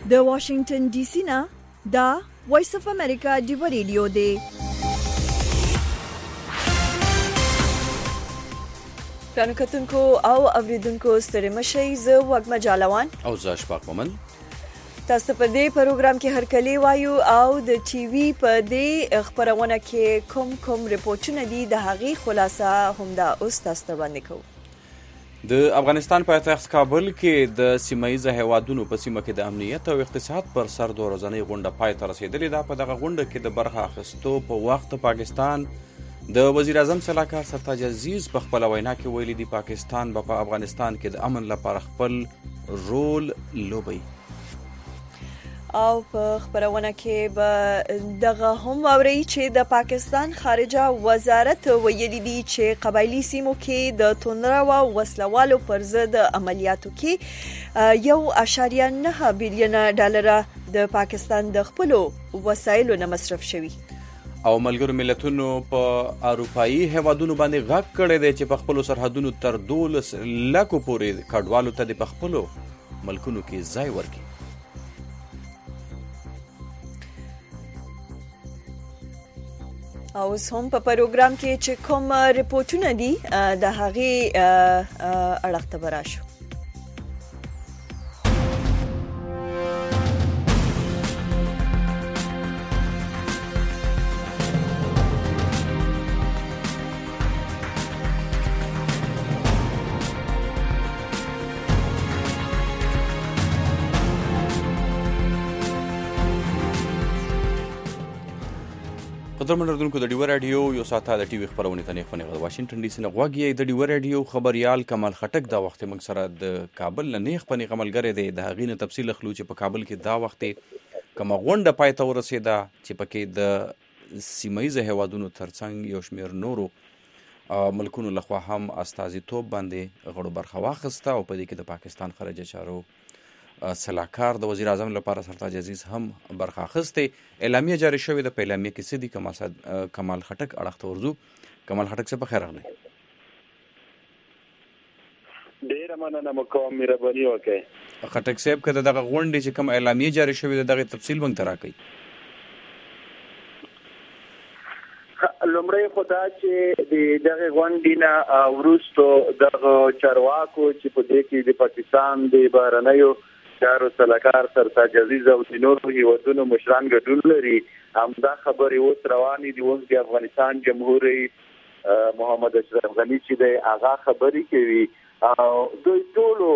د واشنگټن ډي سي نه دا وایس اف امریکا ډیو ریډیو دی. پرانو کتونکو او اوریدونکو ستړي مشئ، زه وګما جالوان او زه اشفاق مومن. تاسو په دې پروګرام کې هرکلی وایو او د ټي وي په دې خبرونه کې کوم ریپورتونه دي د هغې خلاصه هم دا اوس تاسو ته وړاندې کوو. د افغانستان پایتخت کابل کې د سیمایي هیوادونو په سیمه کې د امنیت او اقتصاد پر سر د ورځنۍ غونډه پای ته رسیدلې ده. په دغه غونډه کې د برخه اخیستو په وخت پاکستان د وزیر اعظم سلاکار سرتاج عزیز په خپل وینا کې ویلي دي پاکستان په افغانستان کې د امن لپاره خپل رول لوبي. او په خبرونه کې به دغه هم اوري چې د پاکستان خارجه وزارت ویلي دي چې قبایلی سیمو کې د توندرو او وسلوالو پر ضد عملیاتو کې 1.9 بلین ډالر د پاکستان د خپل وسایلو نه مصرف شوي. او ملګرو ملتونو په اروپایي هیوادونو باندې غږ کړی دی چې په خپل سرحدونو تر 12 لکو پورې کډوالو ته د خپل ملکونو کې ځای ورکړي. او هم په پروګرام کې چې کوم ریپورتونه دي د هغې اړخ ته به راشو. قدرمن اردوونکو د ډیو رادیو یو ساعته د ټي وي خبرونه ته نه خونه د واشنگټن ډي سي نه غوږی د ډیو رادیو خبريال کمال خټک دا وخت موږ سره د کابل نه خپنی غملګری دی د هغې نه تفصیل خلو چې په کابل کې دا وخت کومه غونډه پای ته ورسېده چې پکې د سیمایي هیوادونو ترڅنګ یو شمېر نورو ملکونو لخوا هم استازیتوب باندې غړو برخه واخیسته او په دې کې د پاکستان خارجه چارو سلاکار د وزیر اعظم لپاره سرتاج عزیز هم برخه اخیسته. اعلامیه جاری شوې ده. په اعلامیه کې څه دي؟ کمال خټک اړخ ته ورځو. کمال خټک څه په خیر راغلی؟ ډیره مننه مکوم مهرباني وکړئ. خټک صاحب که دغه غونډې چې کوم اعلامیه جاری شوې ده دغه تفصیل موږ ته راکړئ. لومړی خو دا چې دغه غونډې نه وروسته دغه چارواکو چې په دې کې د پاکستان د بهرنیو چارو سلاکار سرتاج عزیز او د نورو هیوادونو مشران ګډون لري، همدا خبرې اوس روانې دي. اوس د افغانستان جمهور رئیس محمد اشرف غني چې دی هغه خبرې کوي او دوی ټولو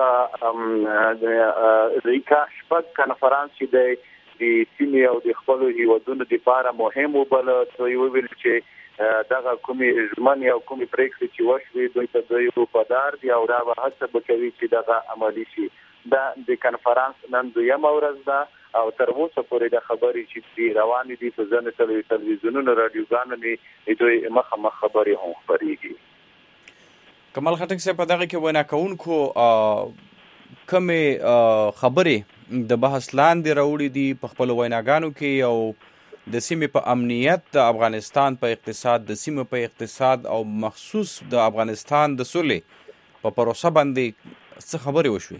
دغه ریکا شپږ کنفرانس چې دی د سیمې او د خپلو هیوادونو لپاره مهم وبله. دوی وویل چې دغه کومې ژمنې او کومې پرېکړې چې وشوې دوی ته دوی وفادار دي او دا به هڅه به کوي چې دغه عملي شي. دا د کنفرانس نن دویمه ورځ ده او تر اوسه پورې د خبرې چې روانې دي په ځینو تلویزیونونو راډیوګانو دوی مخامخ خبرې هم خپرېږي. کمال خټک صاحب په دغه کې وینا کوونکو کومې خبرې د بحث لاندې راوړي دي په خپل ویناګانو کې او د سیمې په امنیت، د افغانستان په اقتصاد، د سیمې په اقتصاد او مخصوص د افغانستان د سولې په پروسه باندې څه خبرې وشوي؟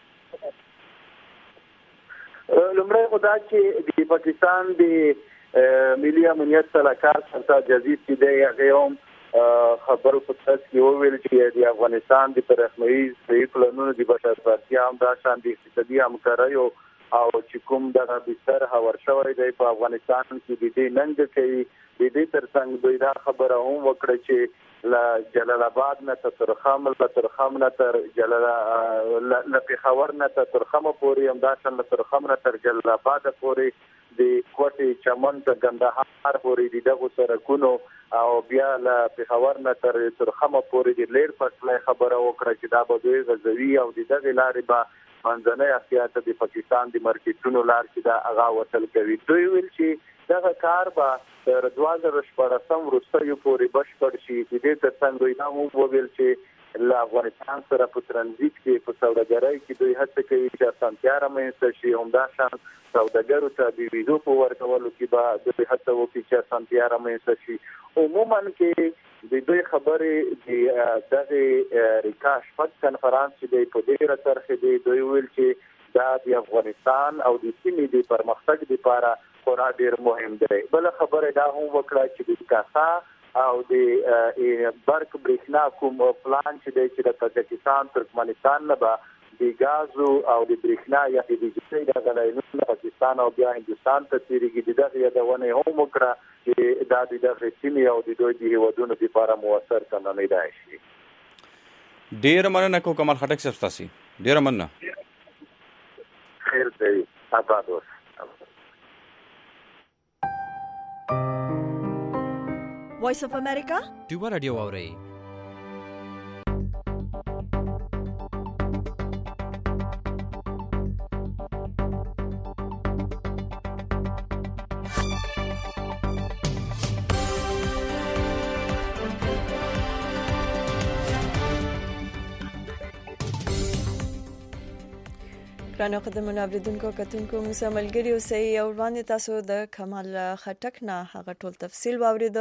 لومړی خو دا چې د پاکستان د ملي امنیت سلاکار سرتاج عزیز چې دی هغې هم خبرو په ترڅ کې وویل چې د افغانستان د پراخمهیز صحي پلانونو د بشرپرستیا هم دا شان د اقتصادي همکاریو او چې کوم دغه بستر هوار شوی دی په افغانستان کې د دې ننګ کوي. د دې ترڅنګ دوی دا خبره هم وکړه چې له جلال آباد نه تر ترخم، له ترخم نه تر له پېښور نه تر ترخم پورې، همداشان له ترخم نه تر جلال آباد پورې، د کوټې چمن تر کندهار پورې د دغو سړکونو او بیا له پېښور نه تر ترخم پورې د لیر فصلې خبره وکړه چې دا به دوی غزوي او د دغې لارې به منځنۍ اسیا ته د پاکستان د مارکیټونو لار چې دا هغه وصل کوي. دوی ویل چې دغه کار به تر 2014 وروستیو پورې بشپړ شي. د دې ترڅنګ دوی دا هم وویل چې له افغانستان سره په ترانزیت کې په سوداګرۍ کې دوی هڅه کوي چې اسانتیا رامنځته شي. همداشان سوداګرو ته د ویزو په ورکولو کې به دوی هڅه وکړي چې اسانتیا رامنځته شي. عموما کې د دوی خبرې د دغه ریکا شپږ کنفرانس چې په دې راترخې دی دوی ویل چې دا د افغانستان او د سیمې د پرمختګ لپاره خورا ډیر مهم دی. بل خبره دا هم وکړه چې د کاسا او د برق برېښنا کوم پلان چې د تاجکستان ترکمنستان نه به د غازو او د برېښنا یا د بجلی د غلاینونو پاکستان او بیا هندستان ته تیریږي. دغه یادونه هم وکړه چې دا د دغه سیمې او د دوی د هیوادونو لپاره موثر تمامېدای شي. ډیر مننه کو کمال خټک صاحب تاسو. ډیر مننه. خیر دی. آباد اوسه. Voice of America ډیوه رادیو اورئ. ګرانو قدرمنو اوریدونکو کتونکو موږ ملګری اوسئ او وړاندې تاسو د کمال خټک نه هغه ټول تفصیل واوریدو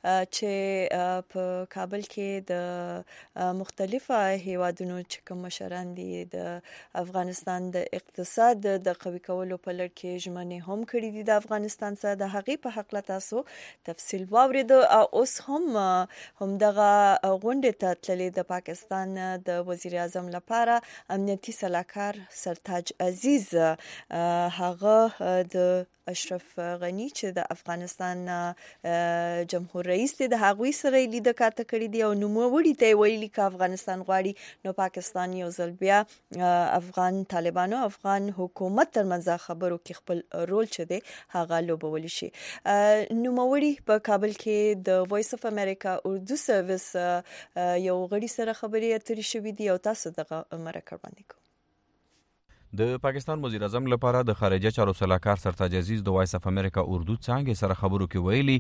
چې په کابل کې د مختلفه هیوادونو چې کوم مشران دي د افغانستان د اقتصاد د قوي کولو په لړ کې ژمنې هم کړې دي د افغانستان سره د هغې په حق له تاسو تفصیل واوریدو. اوس هم دغه غونډې ته تللې د پاکستان د وزیر اعظم لپاره امنیتي سلاکار سرتاج عزیز هغه د اشرف غنی چې د افغانستان جمهور رئیس دی د هغوی سره لیده کاته کړې دي او نوموړي ته ویلي چې افغانستان غواړي نو پاکستان یو ځل بیا افغان طالبانو افغان حکومت ترمنځ خبرو کې خپل رول چې دی هغه لوبولی شي. نوموړي په کابل کې د وایس اف امریکا اردو سرویس یو غړي سره خبرې اترې شوې دي او تاسو دغه مرکه وړاندې کوئ. د پاکستان وزیر اعظم لپاره د خارجه چارو سلاکار سرتاج عزیز د وایس اف امریکا اردو څانګې سره خبرو کې ویلي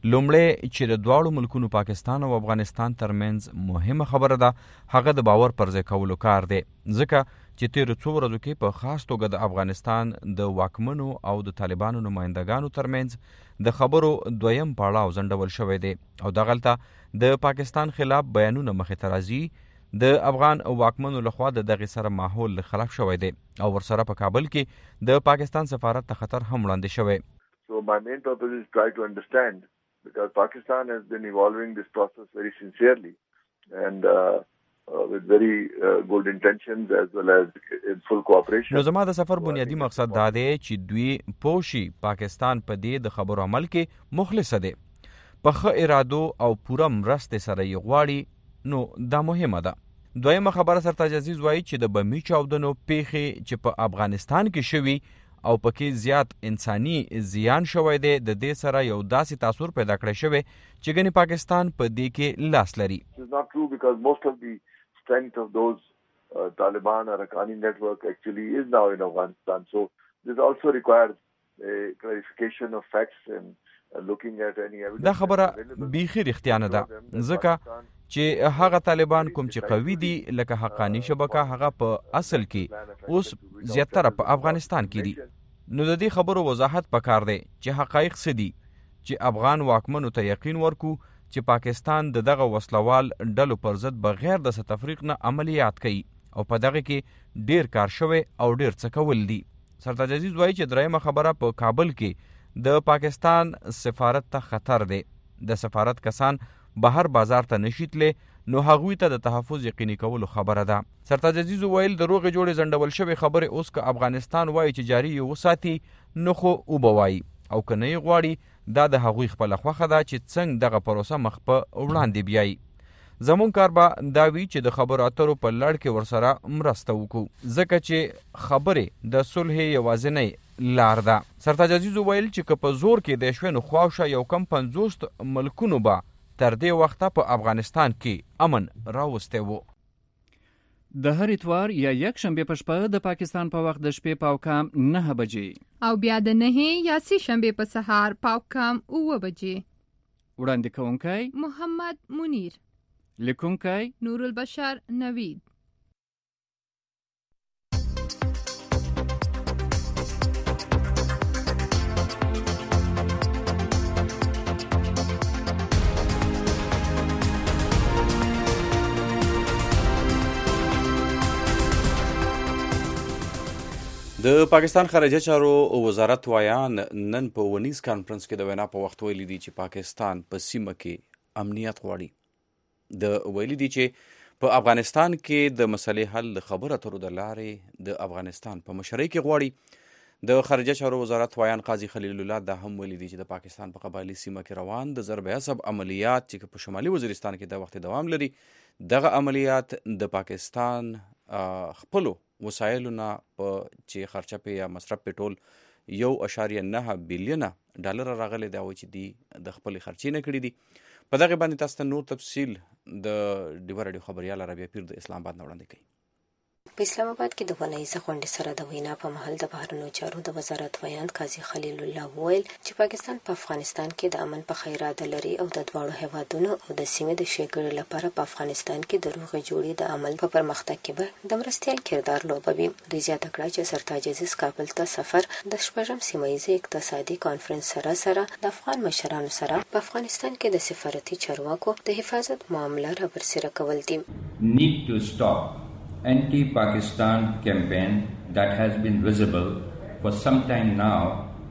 لومړی چې د دواړو ملکونو پاکستان او افغانستان ترمنځ مهمه خبره ده هغه د باور پر ځای کولو کار دی ځکه چې تیر څو ورځو کې په خاص توګه د افغانستان د واکمنو او د طالبانو نمائندګانو ترمنځ د خبرو دویم پړاو ځنډول شوی دی او دغلته د پاکستان خلاف بیانونه مخې ته راځي. د افغان واکمنو لخوا د دغه سره ماحول خلاف شوی دی او ورسره په کابل کې د پاکستان سفارت ته خطر هم وړاندې شوی. So my main purpose is try to understand because Pakistan has been evolving this process very sincerely and with very good intentions as well as in full cooperation. نو زما د سفر بنیادی مقصد دا دی چې دوی پوشي پاکستان په دې د خبرو عمل کې مخلص دی په ښه ارادو او پوره مرستې سره یې غواړي. نو دا مهمه ده. دویمه خبره سرتاج عزیز وایي چې د بمي چاودنو پیښې چې په افغانستان کې شوي او پکې زیات انساني زیان شوی دی د دې سره یو داسې تاثر پیدا کړی شوی چې ګنې پاکستان په دې کې لاس لري. It's not true because most of the strength of those Taliban or Haqqani network actually is now in Afghanistan. So this also requires a clarification of facts and looking at any evidence. دا خبره بیخي رښتیا نه ده ځکه چې هغه طالبان کوم چې قوي دي لکه حقانی شبکه هغه په اصل کې اوس زیاتره په افغانستان کې دي. نو د دې خبرو وضاحت پکار دی چې حقایق څه دي چې افغان واکمنو ته یقین ورکو چې پاکستان دغه وسلوال ډلو پر ضد بغیر د تفریق نه عملیات کوي او په دغه کې ډیر کار شوی او ډیر څه کول دي. سرتاج عزیز وایي چې درېمه خبره په کابل کې د پاکستان سفارت ته خطر دی. د سفارت کسان بهر بازار ته نشیتله نو هغوی ته د تحفظ یقیني کولو خبره ده. سرتاج عزیز ویل د روغې جوړې ځنډول شوی خبره اوس که افغانستان وایي چې جاری یو وساتي نو خو وبوي او که نه غواړي دا د هغوی خپل خوخه ده چې څنګه دغه پروسه مخ په وړاندې بیایي. زمون کار به دا وی چې د خبرو اترو په لړ کې ورسره مرسته وکړو ځکه چې خبرې د صلح یوازینۍ لار ده. سرتاج عزیز ویل چې که په زور کې د شوینو خواوشه یو کم 50 ملکونو به تر دې وخته په افغانستان کې امن راوسته وو. د هر اتوار یا یک شنبه په شپه د پاکستان په وخت د شپې پاوکام 9 بجې او بیا د 9 یا 3 شنبه په سهار پاوکام 9 بجې. وړاندې کوونکی محمد منیر، لیکونکی نور البشر نوید. د پاکستان خارجه چارو وزارت وایان نن په ونیز کانفرنس کې د وینا په وخت ویلي دي چې پاکستان په سیمه کې امنیت غواړي. د ویلي دي چې په افغانستان کې د مسلې حل د خبرو اترو د لارې د افغانستان په مشرۍ کې غواړي. د خارجه چارو وزارت وایان قاضي خلیل الله دا هم ویلي دي چې د پاکستان په قبایلي سیمه کې روان د ضرب عصب عملیات چې په شمالي وزیرستان کې د وخت دوام لري، دغه عملیات د پاکستان خپلو وسایلو نه په چې خرچه په یا مصرف په ټول 1.9 بلین ډالر راغلي دا و چې دی د خپل خرچې نه کړي دي. په دغه باندې تاسو ته نور تفصیل د ډیوه رادیو خبريال رابعه پیر د اسلام آباد نه وړاندې کوي. په اسلام آباد کې د ونیزه غونډې سره د وینا په محل د بهرنیو چارو د وزارت ویان قاضي خلیل الله وویل چې پاکستان په افغانستان کې د امن په ښه اراده لري او د دواړو هیوادونو او د سیمې د ښېګړې لپاره په افغانستان کې د روغې جوړې د عمل په پرمختګ کې به د مرستیال کردار لوبوي. دوی زیاته کړه چې سرتاج عزیز کابل ته سفر د شپږم سیمهییز اقتصادي کانفرنس سره د افغان مشرانو سره په افغانستان کې د سفارتي چارواکو د حفاظت معامله رابرسېره کول دي. Need to stop anti-Pakistan campaign that has been visible for some time now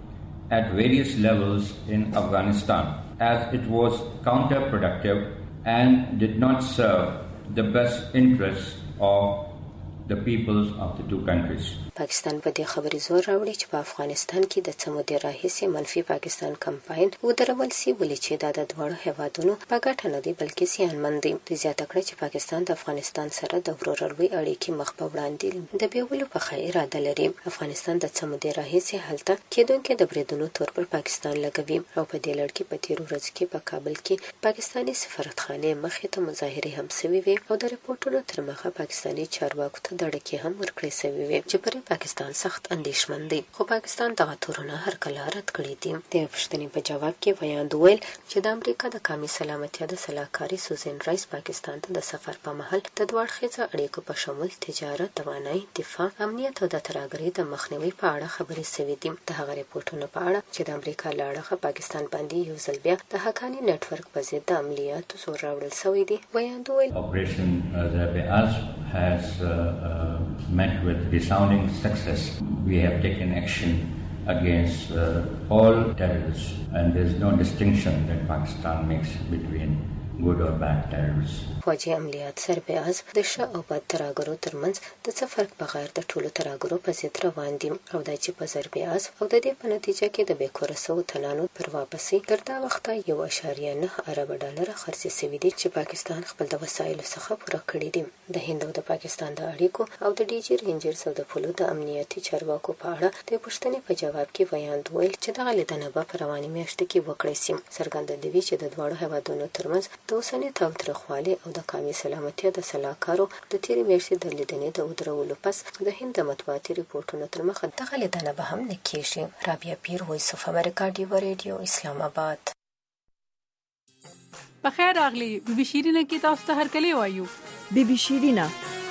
at various levels in Afghanistan, as it was counterproductive and did not serve the best interests of the peoples of the two countries. پاکستان په دې خبرې زور راوړي چې په افغانستان کې د څه مودې راهیسې منفي پاکستان کمپاین ودرول سي، ولې چې دا د دواړو هیوادونو په ګټه نه دی بلکې زیانمن دی. دوی زیاته کړه چې پاکستان د افغانستان سره د ورورولۍ اړیکې مخ په وړاندې د بیولو په ښه اراده لري. افغانستان د څه مودې راهیسې هلته کېدونکي د بریدونو تور پر پاکستان لګوي او په دې لړ کې په تیرو ورځو کې په کابل کې پاکستاني سفارتخانې مخې ته مظاهرې هم سوي وي او د رپورټونو تر مخه پاکستاني چارواکو ته دړکې هم ورکړې سوي وي چې پر پاکستان سخت اندیشمن دی، خو پاکستان دغه تورونه هر کله رد کړي دي. د پښتنې په جواب کې ویان ویل چې د امریکا د قومي سلامتیا د سلاکاري سوزن رایس پاکستان ته د سفر په مهال د دوه اړخیزه اړیکو په شمول تجارت، توانایي، دفاع، امنیت او د ترهګرۍ د مخنیوي په اړه خبرې شوې دي. د هغه رپورټونو په اړه چې د امریکا له اړخه پاکستان باندې یو ځل بیا د حقاني نتورک په ضد د عملیاتو زور راوړل شوی دی. ویان ویل Operation Zarb-e Azb has met with resounding success. We have taken action against all terrorists, and there is no distinction that Pakistan makes between good or bad terrorists. فوجي عملیات ضرب عصب د ښه او بد ترهګرو ترمنځ د څه فرق بغیر د ټولو ترهګرو په ضد روان دي او دا چې په ضرب عصب او د دې په نتیجه کې د بېکوره سوو تنانو پر واپسي تر دا وخته 1.9 ارب ډالر خرڅ شوي دي چې پاکستان خپل د وسایلو څخه پوره کړي دي. د هند او د پاکستان د اړیکو او د ډي جي رینجرز او د پولو د امنیتي چارواکو په اړه د پوښتنې په جواب کې ویان ویل چې دغه لیدنه به په روانې میاشت کې وکړای شي. څرګنده دی چې د دواړو هیوادونو ترمنځ د اوسني تاوتریخوالي او د قومي سلامتیا د سلاکارو د تیرې میاشتې د لیدنې د ودرولو پس د هند د مطبوعاتي رپورټونو تر مخه دغه لیدنه به هم نه کېږي. رابعه پیر، وایس اف امریکا، ډیوه ریډیو، اسلام آباد. بخیر راغلی. بی بی شیرینه کې تاسو ته هرکلی وایو. بی بی شیرینه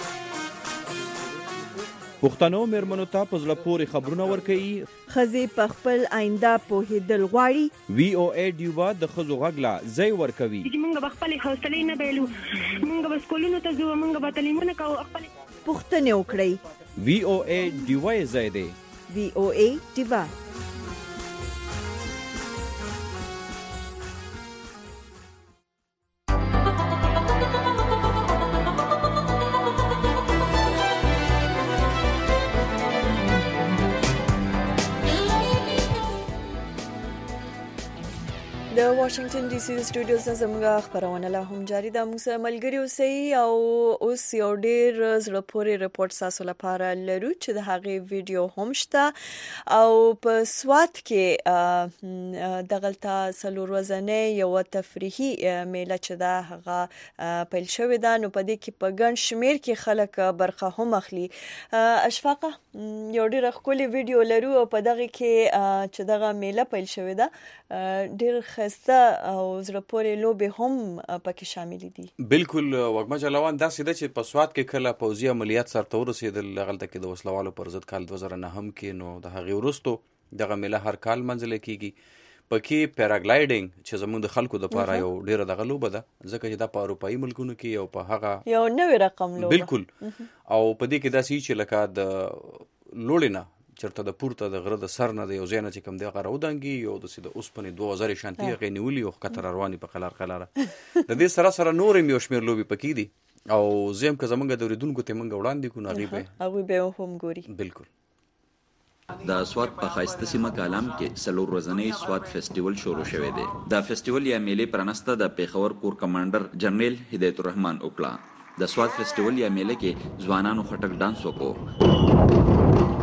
پښتنو میرمنو ته په زړه پورې خبرونه ورکوي. ښځې په خپل آینده پوهېدل غواړي. وی او ای ډیوه د ښځو غږ لا ځای ورکوي. موږ به خپلې حوصلې نه بایلو، موږ به سکولونو ته ځو، موږ به تعلیمونه کوو، خپلې پوښتنې وکړئ. وی او ای ډیوه یې ځای دی. وی او ای ډیوه. د واشنگټن ډي سي سټوډیوز څخه زموږ خبرونه لا هم جاری ده. موږ سره ملګری اوسئ او اوس یو ډېر زړه پورې رپورټ تاسو لپاره لرو چې د هغې ویډیو هم شته او په سوات کې دغلته څلور ورځنۍ یو تفریحي میله چې ده هغه پیل شوې ده، نو په دې کې په ګڼ شمېر کې خلک برخه هم اخلي. اشفاقه، یو ډېره ښکلې ویډیو لرو او په دغه کې چې دغه میله پیل شوې ده ډېر ښایسته او زړه پورې لوبې هم پکې شاملې دي. بالکل وګمه جلوان داسې ده چې په سوات کې کله پوځي عملیات سرته ورسېدل هغلته کې د وسلوالو پر ضد کال 2009 کې، نو د هغې وروستو دغه میله هر کال منځله کېږي. پکې پیراګلایډینګ چې زموږ د خلکو دپاره یو ډېره دغه لوبه ده، ځکه چې دا په اروپایي ملکونو کې یو په هغه یو نوې رقم لوبه. بالکل. او په دې کې داسې چې لکه د لوړې نه چېرته د پورته د غره د سر نه د یو ځای نه چې کوم دی هغه راودانګي یو داسې د اوسپنې 2000 شانتي هغې نیولي او ښکته روانې په قلاره د دې سره سره نور هم یو شمېر لوبې پکې دي او زه هم که زمونږ د اورېدونکو ته موږ وړاندې کړو نو هغوی به هم ګوري. بالکل. د سوات په ښایسته سیمه کالام کې 4 ورځنی سوات فیسټیول شروع شوی دی. د فیسټیول یا میلې پرانسته د پیښور کور کمانډر جنرال هدایت الرحمن وکړه. د سوات فیسټیول یا میلې کې ځوانانو خټک ډانس وکړو.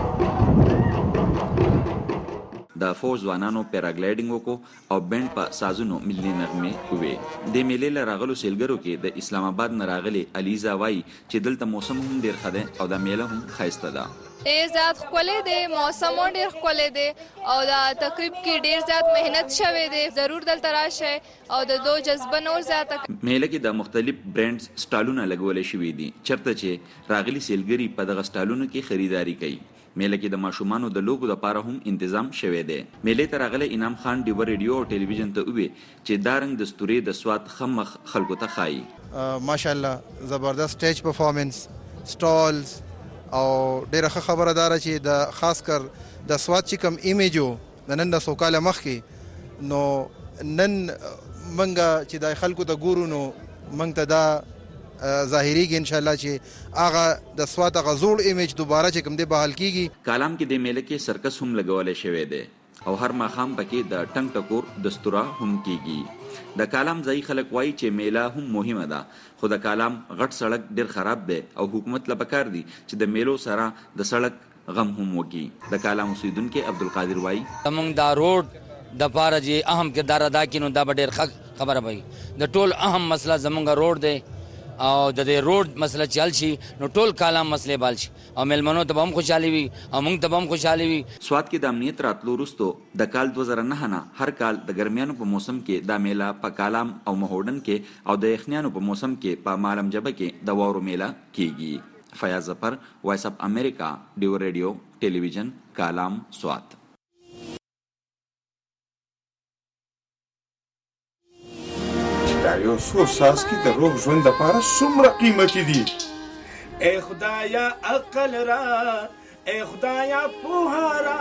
د فوج ځوانانو پیراګلایډینګ وکړو او بینډ په سازونو ملي نغمې ووې. د میلې له راغلو سیلګرو کې د اسلام آباد نه راغلي علیزا وایي چې دلته موسم هم ډېر ښه دی او د میله هم ښایسته ده. ډېر زیات ښکلی دی، موسم هم ډېر ښکلی دی او د تقریب کې ډېر زیات محنت شوی دی. ضرور دلته راشئ او د دو جذبه نور زیاته. میله کې د مختلف برانډز سټالونه لګولی شوي دي چېرته چې راغلي سیلګري په دغه سټالونو کې خریداري کوي. میله کې د ماشومانو د لوبو لپاره هم تنظیم شوی دی. میلې ته راغلی انعام خان ډیوه ریډیو او ټلویزیون ته ووی چې دا رنګ د ستوري د سوات خمخ خلکو ته ښایي. ماشاءالله زبردست سټیج پرفارمنس، سټالز او ډیره ښه خبره ده چې د خاص کر د سوات چې کوم ایمیج و نن د څو کاله مخکې نو نن منګه چې د خلکو ته ګورو نو منګ ته دا ظاهریږي ان شاء الله چې هغه د سوات هغه زوړ ایمیج دوباره چې کوم دی بحال کیږي. کالام کې د میله کې سرکس هم لګولی شوی دی او هر ماښام پکې د ټنګ ټکور دستوره هم کیږي. د کالام ځایي خلک وایي چې میله هم مهمه ده خو د کالام غټ سړک ډیر خراب دی او حکومت له پکار دی چې د میلو سره د سړک غم هم وکړي. د کالام اوسیدونکي عبدالقادر وایي زموږ دا روډ د پاره چې اهم کردار ادا کړي نو دا به ډېر ښه خبره وي. د ټول اهم مسله زموږ روډ دی او د دې روډ مسله چل شي نو ټول کالام مسلې بال شي او ملمنو ته هم خوشحالي وي او موږ ته هم خوشحالي وي. سوات کې د امنیت راتلو وروستو د کال 2009 نه هر کال د ګرمیانو په موسم کې دا میله په کالام او مهوډن کې او د یخنیانو په موسم کې په مالم جبه کې د واورو میله کیږي. فیاض ظفر، وایس اف امریکا، ډیو ریډیو ټلویزیون، کالام، سوات. دا یو څو څاڅکي د روغ ژوند لپاره څومره قیمتي دي. ای خدایا عقل را، ای خدایا پوهه را.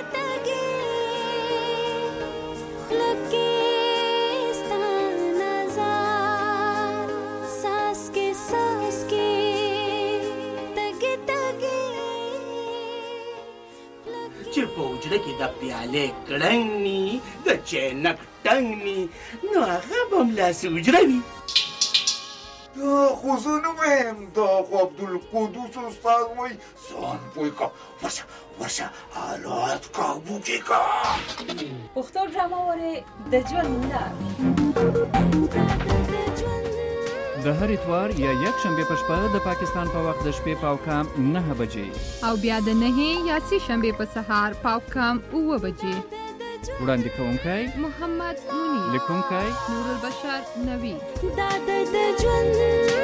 چې په حجره کې د پیالې کړنګ ني د چینک ټنګ ني نو هغه به هم لاسې حجره وي. دا خو زه نه وایم، دا خو عبدالقدوس استاد وایي. ځان پوه که ورشه حالات کابو کې که. پښتو ډرامه وارې د ژوند لار د هر اتوار یا یک شنبه په شپه د پاکستان په وخت د شپې پاوکام 9 بجې او بیا د 9 یا 3 شنبه په سهار پاوکام 9 بجې. وړاندې کوونکی محمد مونی، لیکونکی نور البشر نوی. دا د ژوند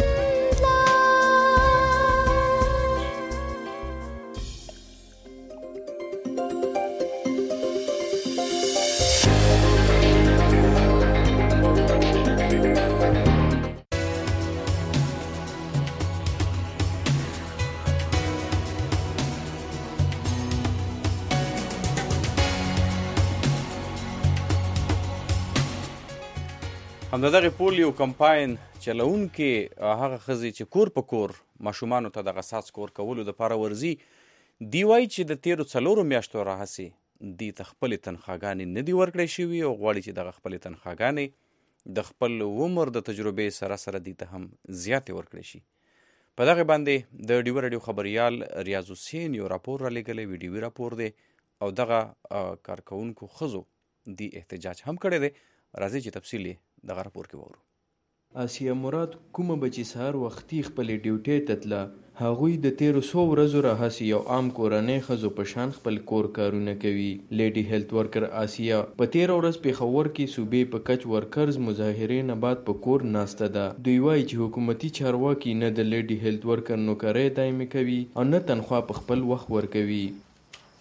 همدغه پولیو کمپاین چلونکي هغه ښځې چې کور په کور ماشومانو ته دغه څاڅکو ورکولو دپاره ورځي، دی وایي چې د تیرو 4 میاشتو راهیسې دوی ته خپلې تنخواګانې نه دي ورکړی شوي او غواړي چې دغه خپلې تنخواګانې د خپل عمر د تجربې سره سره دوی ته هم زیاتې ورکړی شي. په دغه باندې د ډیوه راډیو خبریال ریاض حسین یو راپور رالیږلی، ویډیوي راپور دی او دغه کارکوونکو ښځو دی احتجاج هم کړی دی. راځئ چې تفصیل یې دغه راپور کې وورو. آسیه مراد کومه بچی سهار وختي خپلې ډیوټۍ ته تله. هغوی د تیرو 100 ورځو راهیسې یو عام کورنۍ ښځو په شان خپل کور کارونه کوي. لیډي هیلث ورکر آسیه په 13 ورځ پېښور کې صوبې په کچ ورکرز مظاهرې نه بعد په کور ناسته ده. دوی وایي چې حکومتي چارواکي نه د لیډي هیلث ورکر نوکرۍ دایمي کوي او نه تنخوا په خپل وخت ورکوي.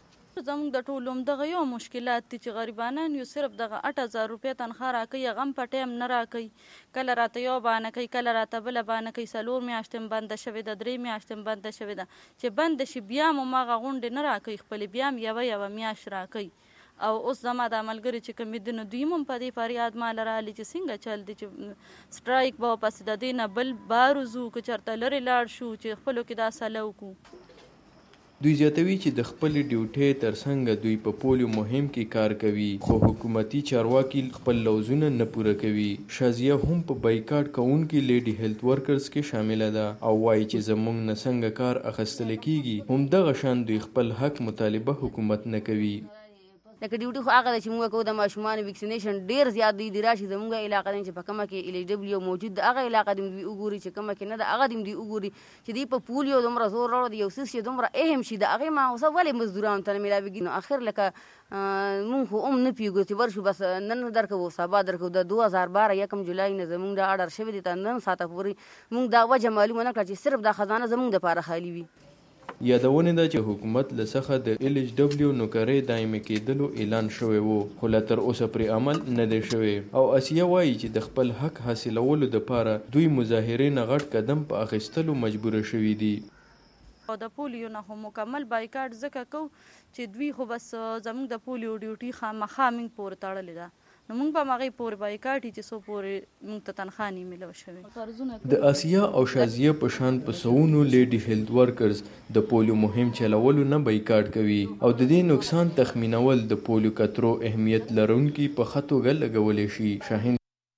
زموږ د ټولو دغه یو مشکلات دي چې غریبانان یو صرف دغه 8000 روپۍ تنخواه راکوي، هغه هم په ټایم نه راکوي. کله راته یو بهانه کوي، کله راته بله بهانه کوي. 4 میاشتې هم بنده شوې ده، 3 میاشتې هم بنده شوې ده. چې بنده شي بیا هم هماغه غونډې نه راکوي خپلې، بیا هم یوه میاشت راکوي. او اوس زما د ملګري چې کوم دي نو دوی هم په دې فریاد ماله راغلي چې څنګه چل دی چې سټرایک به پسې د دې نه بل بار وځو، که چېرته لرې لاړ شو چې خپلو کې دا سله وکړو. دوی زیاتوي چې د خپل ډیوټۍ ترڅنګ دوی په پولیو مهم کې کار کوي، خو حکومتي چارواکي خپل لوزونه نه پوره کوي. شازیه هم په بایکاټ کوونکي لیډي هیلث ورکرز کې شامله ده او وایي چې زموږ نه څنګه کار اخیستل کیږي، همدغه شان دوی خپل حق مطالبه حکومت نه کوي. لکه ډیوټي خو هغه ده چې موږ کوو د ماشومانو ویکسینیشن ډېر زیات دی راشي زموږ علاقه دی چې په کومه کې LHW موجود ده، هغه علاقه دې دوی وګوري، چې کومه کې نه ده هغه دې دوی وګوري چې دوی په پولیو دومره زور راوړي، یو څیز چې دومره اهم شي د هغې معاوضه ولې مزدورانو ته نه میلاویږي. نو اخر لکه مونږ خو هم نه پوهېږو چې ورشو بس نن درکوو سبا درکوو. د 2012 1 جولای نه زموږ دا اډر شوی دی، تر نن ساعته پورې مونږ دا وجه معلومه نه کړه چې صرف دا خزانه زموږ دپاره خالي وي. یادونه ده چې حکومت له څخه د LHW نوکرۍ دایمي کېدلو اعلان شوی و، خو لا تر اوسه پرې عمل نه دی شوی. او اسیه وایي چې د خپل حق حاصلولو دپاره دوی مظاهرې نه غټ قدم په اخیستلو مجبوره شوي دي. او د پولیو نه خو مکمل بایکاټ ځکه کوو چې دوی خو بس زموږ د پولیو ډیوټي خامخا موږ پورې تړلې ده، نو موږ به هم هغې پورې بایکاټ چې څو پورې موږ ته تنخوا نه میلاو شوې. د اسیا او شازیه په شان په سوونو لیډي هیلث ورکرز د پولیو مهم چلولو نه بایکاټ کوي او د دې نقصان تخمینول د پولیو کترو اهمیت لرونکي په ښه توګه لګولی شي. شاهین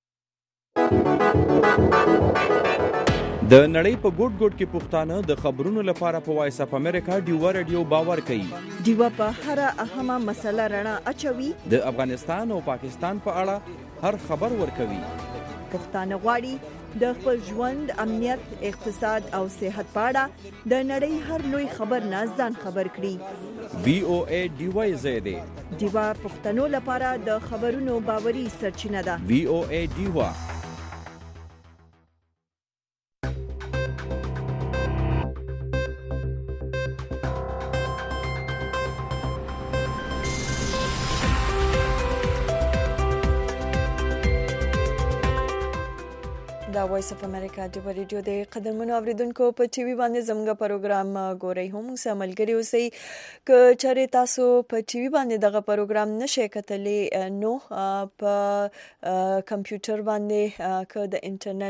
د نړۍ په ګوټ ګوټ کې پښتانه د خبرونو لپاره په وایس اف امریکا ډیوا رادیو باور کوي. ډیوا په هر اهمه مسله رڼا اچوي، د افغانستان او پاکستان په اړه هر خبر ورکوي. پښتانه غواړي د خپل ژوند، امنیت، اقتصاد او صحت په اړه د نړۍ هر لوی خبر نه ځان خبر کړي. VOA ډیوا زیاده ډیوا پښتنو لپاره د خبرونو باوري سرچینه ده. VOA ډیوا. دا وایس اف امریکا ډیوا ریډیو د قدرمنو اوریدونکو په ټي وي باندې زموږ پروګرام ګورئ. هم سره ملګري اوسئ. که چېرې تاسو په ټي وي باندې دغه پروګرام نشئ کتلی نو په کمپیوټر باندې که د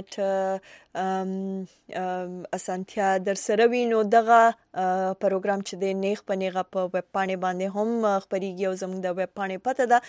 انټرنیټ اسانتیا در سره وي نو دغه پروګرام چې دی نیغ په نیغه په ویب پاڼې باندې هم خپریږي او زموږ د ویب پاڼې پته ده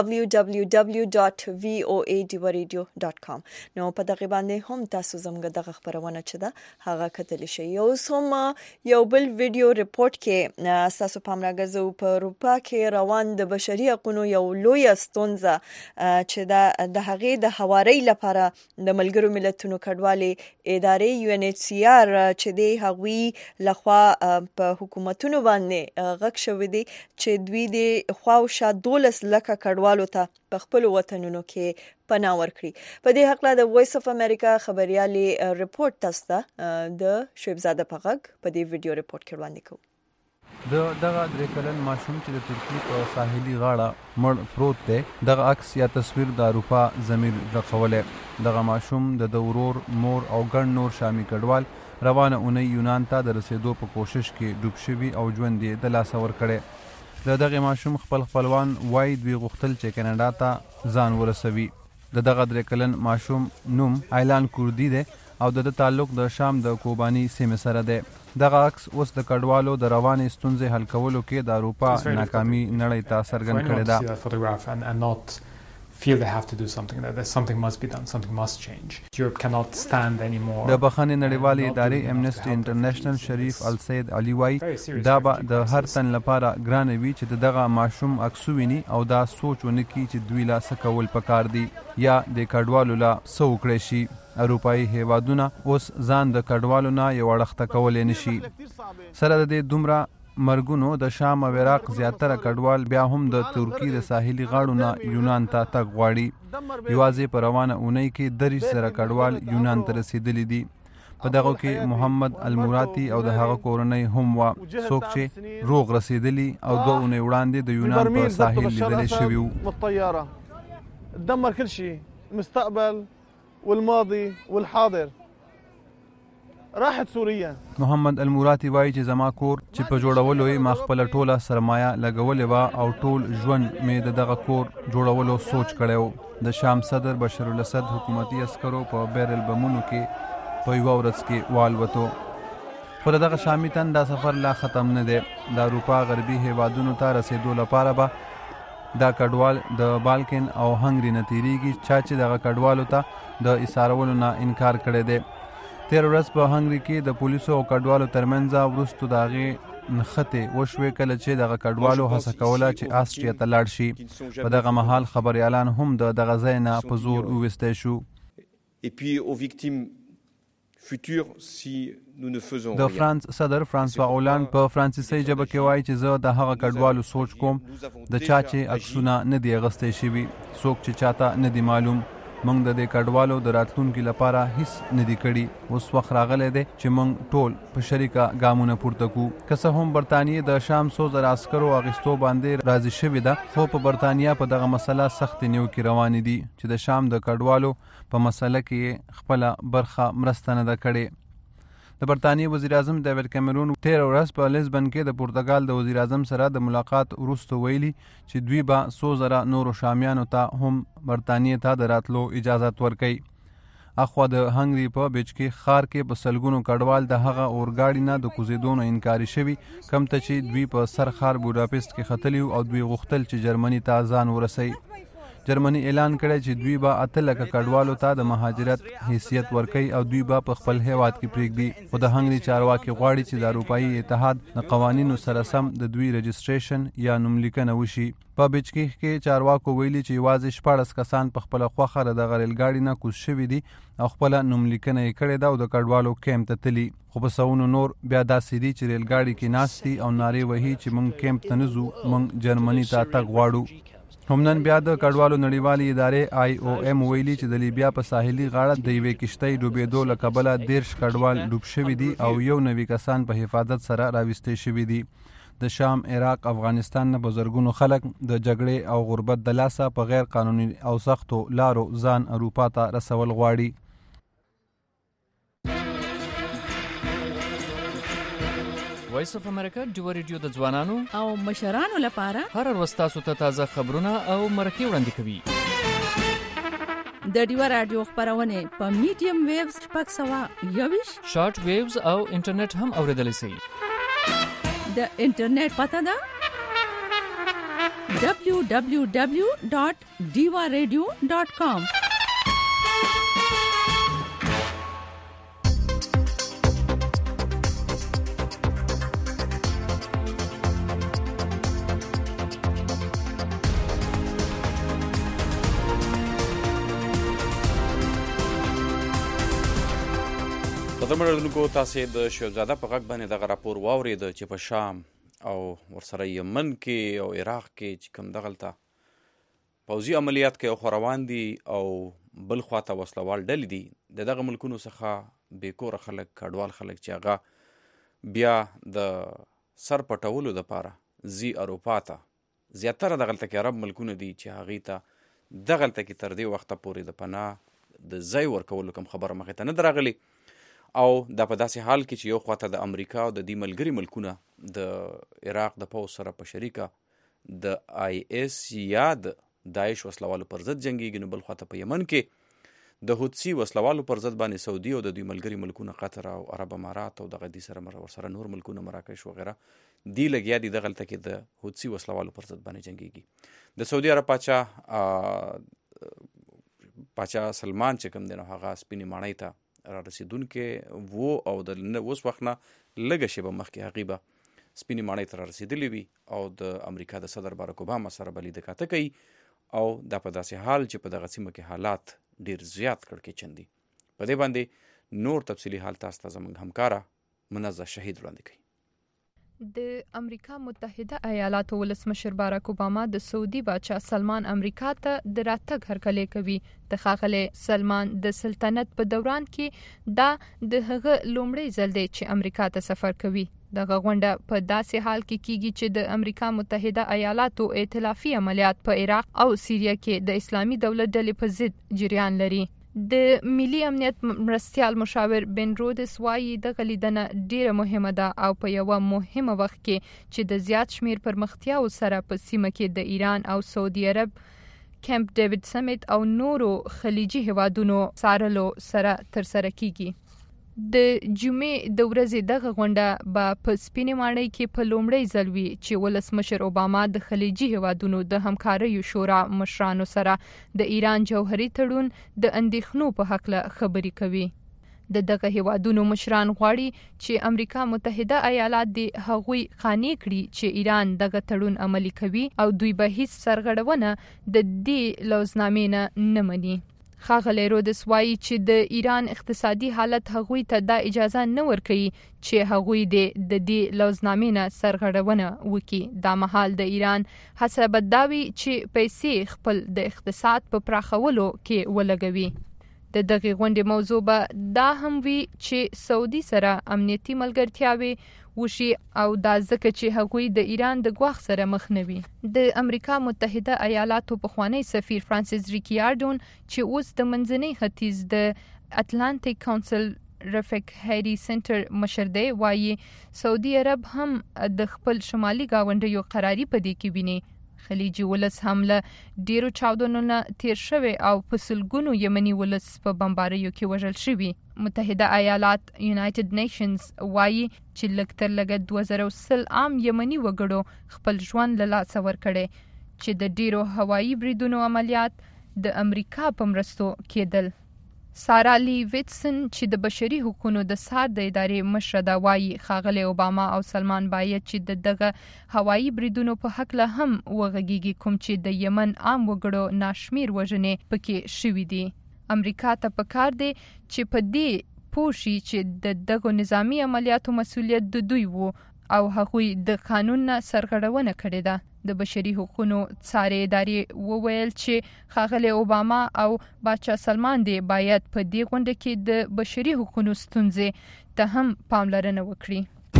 www.voadiwaradio.com. نو په دغه باندې هم تاسو زموږ دغه خبرونه چې ده هغه کتلی شئ. اوس هم یو بل ویډیو ریپورت کې تاسو پام راګرځو. په اروپا کې روان د بشري حقوقو یو لویه ستونزه چې د هغې د هوارۍ لپاره د ملګرو ملتونو کډوالې ادارې UNHCR چې دی هغوی لخوا په حکومتونو باندې غږ شوی دی چې دوی د خواوشا 12 لکه کډوالو ته په خپل وطنونو کې پناه ورکړي. په دې حق له د وایس اف امریکا خبريالي ریپورت تاسو ته د شیبزاده په غږ په دې ویډیو ریپورت کې وړاندې کوو. دغه درې کلن ماشوم چې د ترکیې په ساحلي غاړه مړ پروت دی، دغه عکس یا تصویر د اروپا ضمیر رقولی. دغه ماشوم د ورور، مور او ګڼ نور شامي کډوال روانه اونۍ یونان ته د رسېدو په کوشش کې ډوب شوي او ژوند یې د لاسه ورکړی. د دغه ماشوم خپلوان وایي دوی غوښتل چې کاناډا ته ځان ورسوي. دغه درې کلن ماشوم نوم ایلان کوردي دی او د تعلق د شام د کوباني سیمې سره دی. دغه عکس اوس د کډوالو د روانې ستونزې حل کولو کې د اروپا ناکامي نړۍ ته څرګند کړې ده. feel they have to do something, that something must be done, something must change. Europe cannot stand anymore. د بخښنې نړیوالې ادارې امنیسټي انټرنیشنل شریف السید علي وایي دا به د هر تن لپاره ګرانه وي چې دغه ماشوم عکس وویني او دا سوچ ونه کړي چې دوی لا څه کول پکار دي یا د کډوالو لا څه وکړی شي. اروپایي هیوادونه اوس ځان د کډوالو نه یو اړخته کولی نشي. سره د دې دومره مرګونو د شام او عراق زیاتره کډوال بیا هم د ترکیې د ساحلي غاړو نه یونان ته تګ غواړي. یوازې په روانه اونۍ کې 30 زره کډوال یونان ته رسېدلي دي. په دغه کې محمد المراتی او د هغه کورنۍ هم وه، څوک چې روغ رسېدلي او 2 اونۍ وړاندې د یونان په ساحل لیدلی شوي وو. دمر كل شيء المستقبل والماضي والحاضر. راحت سوريا. محمد المراتی وایي چې زما کور چې په جوړولو یې ما خپله ټوله سرمایه لګولې وه او ټول ژوند مې د دغه کور جوړولو سوچ کړی و. د شام صدر بشر الاسد حکومتي عسکرو په بیرل بمونو کې په یوه ورځ کې والوتو. خو د دغه شامي تن دا سفر لا ختم نه دی. د اروپا غربي هیوادونو ته رسېدو لپاره به دا کډوال د بالکن او هنګري نه تېرېږي، چا چې دغه کډوالو ته د ایسارولو نه انکار کړی دی. تېره ورځ په هنګري کې د پولیسو او کډوالو ترمنځ وروستو د هغې نښتې وشوې کله چې دغه کډوالو هڅه کوله چې آسټریا ته لاړ شي. په دغه مهال خبریالان هم د دغه ځای نه په زور وویستی شو. د فرانس صدر فرانسوا اولان په فرانسیسي ژبه کې وایي چې زه د هغه کډوالو سوچ کوم د چا چې عکسونه نه دي اغوستی شوي، څوک چې چاته نه دي معلوم. موږ د دې کډوالو د راتلونکي لپاره هیڅ نه دي کړي. اوس وخت راغلی دی چې موږ ټول په شریکه ګامونه پورته کړو. که څه هم برطانیې د شام 100,000 عسکرو اخیستو باندې راضي شوې ده، خو په برطانیا په دغه مسله سختې نیوکې روانې دي چې د شام د کډوالو په مسله کې خپله برخه مرسته نه ده کړې. د برطانیې وزیر اعظم ډیوډ کیمرون 13 ورځ په لیزبن کې د پرتګال د وزیر اعظم سره د ملاقات وروسته ویلي چې دوی به 100,000 نورو شامیانو ته هم برطانیې ته د راتلو اجازت ورکوي. اخوا د هنګري په بیچکي ښار کې په سلګونو کډوال د هغه اورګاډي نه د کوزېدو نه انکاري شوي، کم ته چې دوی په سر ښار بوډاپست کې ختلي او دوی غوښتل چې جرمني ته ځان ورسوي. جرمني اعلان کړی چې دوی به 8 لکه کډوالو ته د مهاجرت حیثیت ورکوي او دوی به په خپل هیواد کې پرېږدي. خو د هنګري چارواکي غواړي چې د اروپایي اتحاد د قوانینو سره سم د دوی رجسټریشن یا نوملیکنه وشي. په بیچکي کې چارواکو ویلي چې یوازې 14 کسان په خپله خوښه د دغه ریلګاډي نه کوز شوي دي او خپله نوملیکنه یې کړې ده او د کډوالو کیمپ ته تلي. خو په سوونو نور بیا داسې دي چې ریلګاډي کې ناست دي او نارې وهي چې موږ کیمپ ته نه ځو، موږ جرمني ته تګ غواړو. هم نن بیا د کډوالو نړیوالې ادارې IOM ویلي چې د لیبیا په ساحلي غاړه د یوې کشتۍ ډوبېدو له کبله 13 کډوال ډوب شوي دي او 90 کسان په حفاظت سره راویستی شوي دي. د شام، عراق، افغانستان نه په زرګونو خلک د جګړې او غربت د لاسه په غیر قانوني او سختو لارو ځان اروپا ته رسول غواړي. وایس اف امریکا ډیو ریډیو د ځوانانو او مشرانو لپاره هر ورځ تاسو ته تازه خبرونه او مرکې وړاندې کوي. د ډیو رادیو خبرونه په میډیم ویوز 621 شارټ ویوز او انټرنیټ هم اوریدلای شئ. د انټرنیټ پته ده www.diwaradio.com. قدرمنو تاسو د شهزاده په غږ باندې دغه راپور واورید چې په شام او ورسره یمن کې او عراق کې چې کوم دغلته پوځي عملیات کې خو روان دي او بل خواته وسلوال ډلې دي د دغه ملکونو څخه بیکوره خلک کډوال خلک چې هغه بیا د سر پټولو دپاره ځي اروپا ته زیاتره دغلته کې عرب ملکونه دي چې هغې ته دغلته کې تر دې وخته پورې د پناه د ځای ورکولو کوم خبره مخې ته نه ده راغلې او دا په داسې حال کې چې یو خواته د امریکا او د دې ملګري ملکونه د عراق د پوځ سره په شریکه د IS یا د داعش وسلوالو پر ضد جنګیږي، نو بل خواته په یمن کې د حوثي وسلوالو پر ضد باندې سعودي او د دوی ملګري ملکونه قطر او عرب امارات او دغه دې سره ورسره نور ملکونه مراکش وغیره دی لګیا دي دغلته کې د حوثي وسلوالو پر ضد باندې جنګیږي. د سعودي عرب پاچا سلمان چې کوم دی نو هغه سپینې ماڼۍ ته را رسیدونکې وو او د اوس وخت نه لږه شیبه مخکې هغې به سپینې ماڼۍ ته را رسېدلې وي او د امریکا د صدر باراک اوباما سره به لیده کاته کوي او دا په داسې حال چې په دغه سیمه کې حالات ډېر زیات کړکېچن دي. په دې باندې نور تفصیلي حال تاسو ته زموږ همکاره منزه شهید وړاندې کوي. د امریکا متحده ایالاتو ولسمشر باراک اوباما د سعودي بادشاه سلمان امریکا ته د راتګ هرکلی کوي. د ښاغلي سلمان د سلطنت په دوران کې دا د هغه لومړی ځل دی چې امریکا ته سفر کوي. دغه غونډه په داسې حال کې کیږي چې د امریکا متحده ایالاتو ائتلافي عملیات په عراق او سوریه کې د اسلامي دولت ډلې په ضد جریان لري. د ملي امنیت مرستیال مشاور بن رودس وايي د غلیدنه ډیره مهمه ده او په یو مهمه وخت کې چې د زیات شمیر پرمختیاو سره په سیمه کې د ایران او سعودي عرب کیمپ ډیوډ سمیټ او نورو خلیجي هوادونو سارلو سره تر سره کیږي. د جمعې د ورځې دغه غونډه به په سپینې ماڼۍ کې په لومړی ځل وي چې ولسمشر اوباما د خلیجي هوادونو د همکاریو شورا مشرانو سره د ایران جوهري تړون د اندېښنو په هکله خبرې کوي. د دغه هوادونو مشران غواړي چې امریکا متحده ایالات د هغوی قانع کړي چې ایران دغه تړون عملي کوي او دوی به هیڅ سرغړونه د دې لوزنامې نه مني. ښاغلی رودس وایي چې د ایران اقتصادي حالت هغوی ته دا اجازه نه ورکوي چې هغوی د دې لوزنامې نه سرغړونه وکړي. دا مهال د ایران هڅه به دا وي چې پیسې خپل د اقتصاد په پراخولو کې ولګوي. د دغې غونډې موضوع به دا هم وي چې سعودي سره امنیتي ملګرتیاوې وشي او دا ځکه چې هغوی د ایران د ګواښ سره مخ نه وي. د امریکا متحده ایالاتو پخوانی سفیر فرانسیس ریکیاردون چې اوس د منځني ختیځ د اتلانتیک کونسل رفیق هیری سنټر مشر دی وایي سعودي عرب هم د خپل شمالي ګاونډیو قراري په دې کې ویني. خلیجي ولس هم له ډیرو چاودنو نه تیر شوی او په سلګونو یمني ولس په بمباریو کې وژل شوي. متحده ایالات یونایټډ نیشنز وایي چې لږ تر لږه 2030 عام یمني وګړو خپل ژوند له لاسه ورکړی چې د ډیرو هوایي بریدونو عملیات د امریکا په مرستو کېدل. سارا لی ویټسن چې د بشري حقوقو د سار د ادارې مشره ده وایي ښاغلی اوباما او سلمان باید چې دغه هوایي بریدونو په هکله هم وغږیږي کوم چې د یمن عام وګړو ناشمیر وژنې پکې شوي دي. امریکا ته پکار دی چې په دې پوه شي چې دغه نظامی عملیاتو مسؤلیت د دوی وو او هغوی د قانون نه سرغړونه کړې ده. د بشري حقوقو څارې ادارې وویل چې ښاغلی اوباما او بادشاه سلمان دی باید په دې غونډه کې د بشري حقوقو ستونزې ته هم پاملرنه وکړي.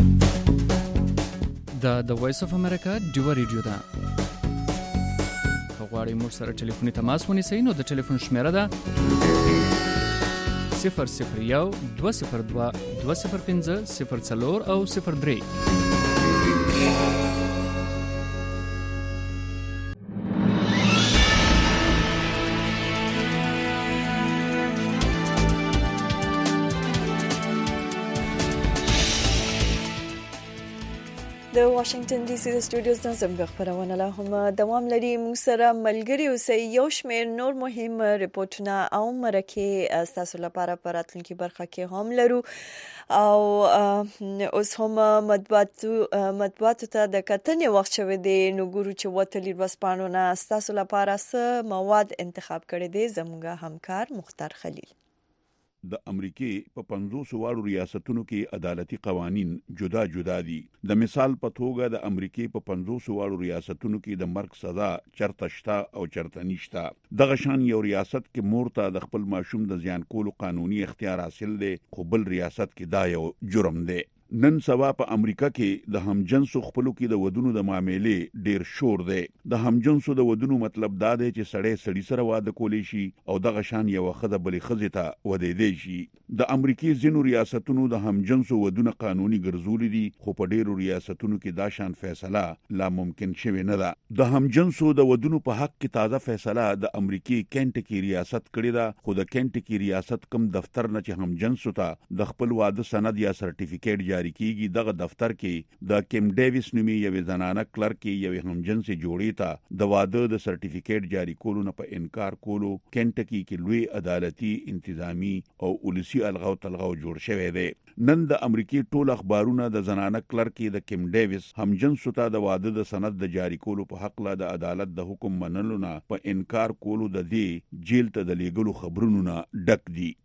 د وایس اف امریکا ډیو ریډیو ده. که غواړئ موږ سره ټلیفوني تماس ونیسئ نو د ټلیفون شمیره ده 001 202 205 04 او 03. د واشنگټن ډي سي د سټوډیوز نه زموږ خبرونه لا هم دوام لري. موږ سره ملګري اوسئ. یو شمېر نور مهم رپورټونه او مرکې ستاسو لپاره په راتلونکي برخه کې هم لرو او اوس هم مطبوعاتو ته د کتنې وخت شوی دی. نو ګورو چې وتلي ورځپاڼو نه ستاسو لپاره څه مواد انتخاب کړی دی زموږ همکار مختار خلیل. د امریکې په 50 واړو ریاستونو کې عدالتي قوانین جدا جدا دي. د مثال په توګه د امریکې په 50 واړو ریاستونو کې د مرګ سزا چرته شته او چرته نشته. دغه شان یو ریاست کې مور ته د خپل ماشوم د زیان کولو قانوني اختیار حاصل دی خو بل ریاست کې دا یو جرم دی. نن سبا په امریکا کې د همجنسو خپلو کې د ودونو د معاملې ډیر شور دی. د همجنسو د ودونو مطلب دا دی چې سړی سره واده کولی شي او دغه شان یو ښځه بلې ښځې ته ودېدی شي. د امریکای ځینو ریاستونو د همجنسو ودونه قانوني ګرځولي دي خو په ډیرو ریاستونو کې دا شان فیصله لا ممکن شوی نه ده. د همجنسو د ودونو په حق کې تازه فیصله د امریکای کینټکی ریاست کړې ده خو د کینټکی ریاست کوم دفتر نه چې همجنسو ته د خپل واده سند یا سرټیفیکیټ جاری کیږي دغه دفتر کې د کیم ډیویس نومي یو زنانه کلرک یو همجنسي جوړې ته د واده د سرټیفیکیټ جاری کولو نه په انکار کولو کینټکی کې لوی عدالتي انتظامی او پولیسي الغاو تلغاو جوړ شوی دی. نن د امریکای ټول اخبارونه د زنانه کلرک د کیم ډیویس همجنسو ته د واده د سند د جاری کولو په حق لا د عدالت د حکم منلو نه په انکار کولو د دې جیل ته د لیګلو خبرونو نه ډک دي.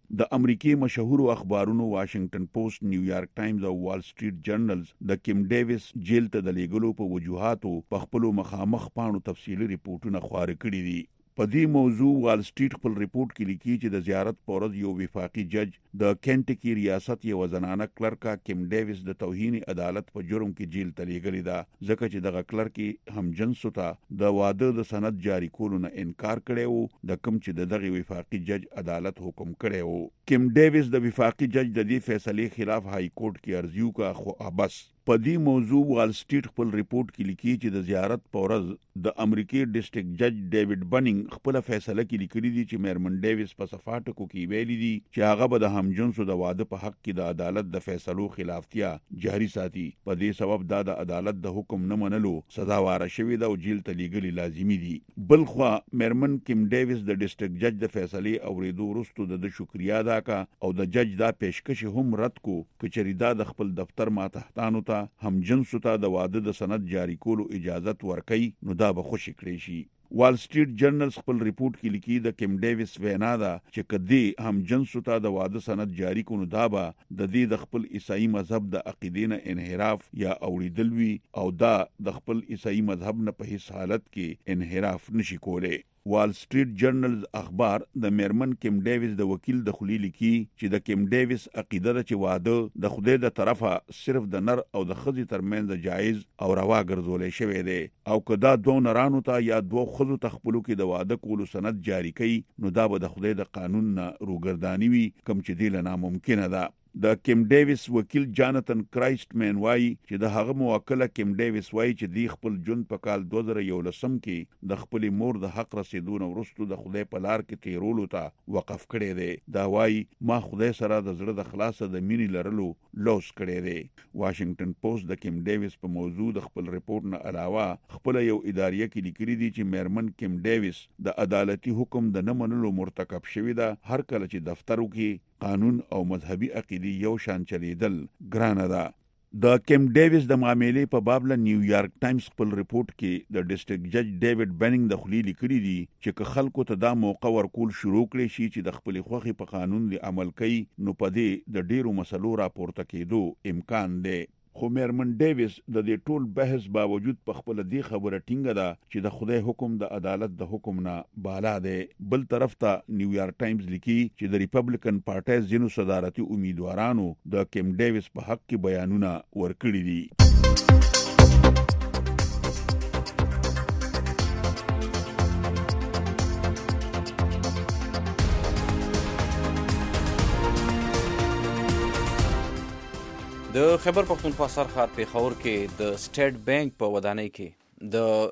د امریکای مشهور اخبارونو واشنگټن پوسټ، نیویارک ټایمز او وال سټریټ جرنلز د کیم ډیویس جیل ته د لیږلو په وجوهاتو په خپل مخامخ پاڼو تفصیلي ریپورتونه خپاره کړي دي. په دې موضوع وال سټریټ خپل ریپورت کې لیکي چې د زیارت په ورځ یو وفاقي جج د کینټکی ریاست یو زنانه کلرکا کیم ډیویس د توهین عدالت په جرم کې جیل ته لیږلې ده، ځکه چې دغه کلرکي همجنسو ته د واده د سند جاری کولو نه انکار کړی و، د کوم چې دغه وفاقي جج عدالت حکم کړی و. کیم ډیویس د وفاقي جج د دې فیصلې خلاف های کورټ کې ارزیو کا، خو ابس په دې موضوع وال سټریټ خپل ریپورت کې لیکي چې د زیارت په ورځ د امریکای ډیسټریکټ جج ډیوډ بننګ خپل فیصله کې لیکلي دي چې میرمن ډیویس په صفاټکو کې ویلي دي چې هغه به د همجنسو د واده په حق کې د عدالت د فیصلو خلافتیا جاری ساتي. په دې سبب دا د عدالت د حکم نه منلو سزاوار شوی دا او جیل ته لیږل لازمي دي. بل خو میرمن کیم ډیویس د ډیسټریکټ جج د فیصلې اوریدو وروسته د شکریا ادا کا او د جج دا پیشکش هم رد کو چې دا د خپل دفتر ماتحتانو ته همجنسو ته د واده د سند جاری کولو اجازت ورکړي، نو دا به خوشی کړی شي. وال سټریټ جرنلز خپل ریپورت کې لیکي د کیم ډیویس وینا ده چې کدی همجنسو ته د واده سند جاری کونو دا به د دې د خپل عیسائی مذهب د عقیدې نه انحراف یا اوریدل وی او دا د خپل عیسائی مذهب نه په هیڅ حالت کې انحراف نشي کولای. وال سټریټ جرنلز اخبار د میرمن کیم ډیویس د وکیل د خلی لیکي چې د کیم ډیویس عقیده ده چې واده د خدای د طرفه صرف د نر او د ښځې ترمنځ جایز او روا ګرځولې شوی دی، او که دا دوه نرانو ته یا دوه ښځو ته خپلو کې د واده کولو سند جاری کوي، نو دا به د خدای د قانون نه روګرداني وي، کوم چې دی له ناممکنه ده. د کیم ډیویس وکیل جانتن کرایسټ مین وایي چې د هغه موکله کیم ډیویس وایي چې دی خپل ژوند په کال 2011 کې د خپل مور د حق رسیدونه وروسته د خدای په لار کې تیرولو ته وقف کړی دی. دا وایي ما خدای سره د زړه د خلاصه د مینې لرلو لوس کړی دی. واشنگټن پوسټ د کیم ډیویس په موضوع د خپل ریپورت نه علاوه خپل یو اداریه کې لیکلي دي چې میرمن کیم ډیویس د عدالتي حکم د نه منلو مرتکب شوی ده، هر کله چې دفترو کې قانون او مذهبي عقیدې یو شان چلیدل ګرانه ده. د کیم ډیویس د معاملې په باب له نیویارک ټایمز خپل ریپورت کې د ډیسټریکټ جج ډیوډ بننګ د خلی لیکلي دي چې که خلکو ته دا موقع ورکول شروع کړي شي چې د خپل خوخي په قانون لی عمل کوي، نو په دې د ډیرو مسلو راپورته کېدو امکان دی. خو میرمن ډیویس د دې ټول بحث باوجود په خپل دې خبره ټینګه ده چې د خدای حکم د عدالت د حکم نه بالا دی. بل طرف ته نیویارک ټایمز لیکي چې د ریپبلیکن پارټي ځینو صدارتي امیدوارانو د کیم ډیویس په حق کې بیانونه ورکړي دي. د خیبر پختونخوا سرحد پیښور کې د سټیټ بانک په ودانۍ کې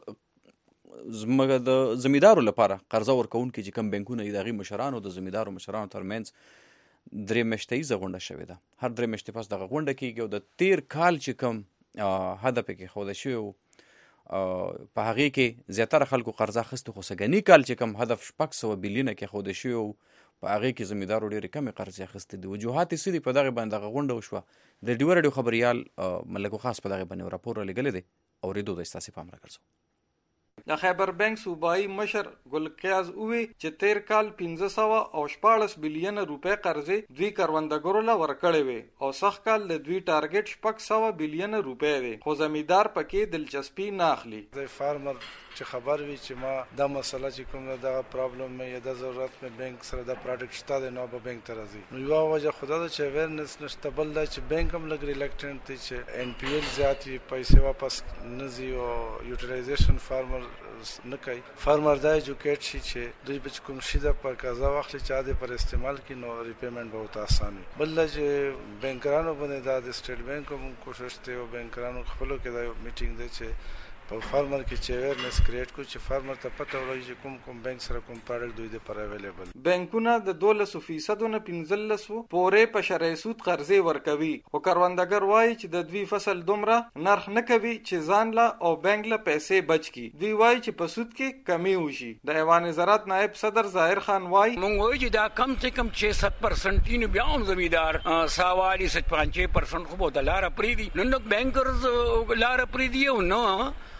د زمیدارو لپاره قرضه ورکوونکي چې کوم بانکونه دي د هغې مشرانو د زمیدارو مشرانو ترمنځ 3 میاشتې غونډه شوې ده. هر 3 میاشتې پس دغه غونډه کېږي او د تیر کال چې کوم هدف کې ښوده شوی په هغې کې زیاتره خلکو قرضه اخیستې، خو سږني کال چې کوم هدف 600 بلیونه کې ښوده شوی په هغې کې زمیندارو ډېرې کمې قرضې اخیستې دي. وجوهات یې څه دي؟ په دغې باندې دغه غونډه وشوه. د ډیوه راډیو خبریال ملک خاص په دغې باندې راپور رالیږلی دی، اورېدو د ستاسې پام راګرځو. د خیبر بانک صوبایي مشر ګل قیاض ووی چې تیر کال 514 بلیون روپۍ قرضې دوی کروندګرو له ورکړې وې او سخت کال د دوی ټارګټ 600 بلیون روپۍ دی، خو زمیندار پکې دلچسپي نه اخلي. د فارمر چې خبر وي چې ما دا مسله چې کوم دا پرابلم مې یا د ضرورت مې بانک سره دا پروډکټ شته دی، نو به بانک ته راځي. نو یو وجه خدا دا چې اویرنس نشته، بل دا چې بانک هم لږ ریلکټنټ دی چې ان پی ایل زیات وي، پیسې واپس نه ځي او یوټیلایزیشن فارمر نه کوي. فارمر دا ایجوکیټ شي چې دوی به کوم شي د پر قضا واخلي چې د پر استعمال کې نو ریپیمنٹ به وته آسان وي. بل چې بانکرانو باندې دا د سټیټ بانک هم کوشش دی او بانکرانو خپلو کې دا میټینګ دی چې په فارمر کې چې اویرنس کریټ کو چې فارمر ته پته ولري چې کوم بانک سره کوم پروډکټ دوی د پر اویلیبل. بانکونه د 12% نه 15% پورې په شرعي سود قرضې ورکوي، او کروندګر وایي چې د دوی فصل دومره نرخ نه کوي چې ځان له او بانک له پیسې بچ کی. دوی وایي چې په سود کې کمی وشي. د ایوان زراعت نائب صدر ظاهر خان وایي مونږ وایي چې دا کم سے کم 6-7% نه بیا هم زمیدار ساوالی 5% خو د لار پریدي نو بانکرز لار پریدي او نو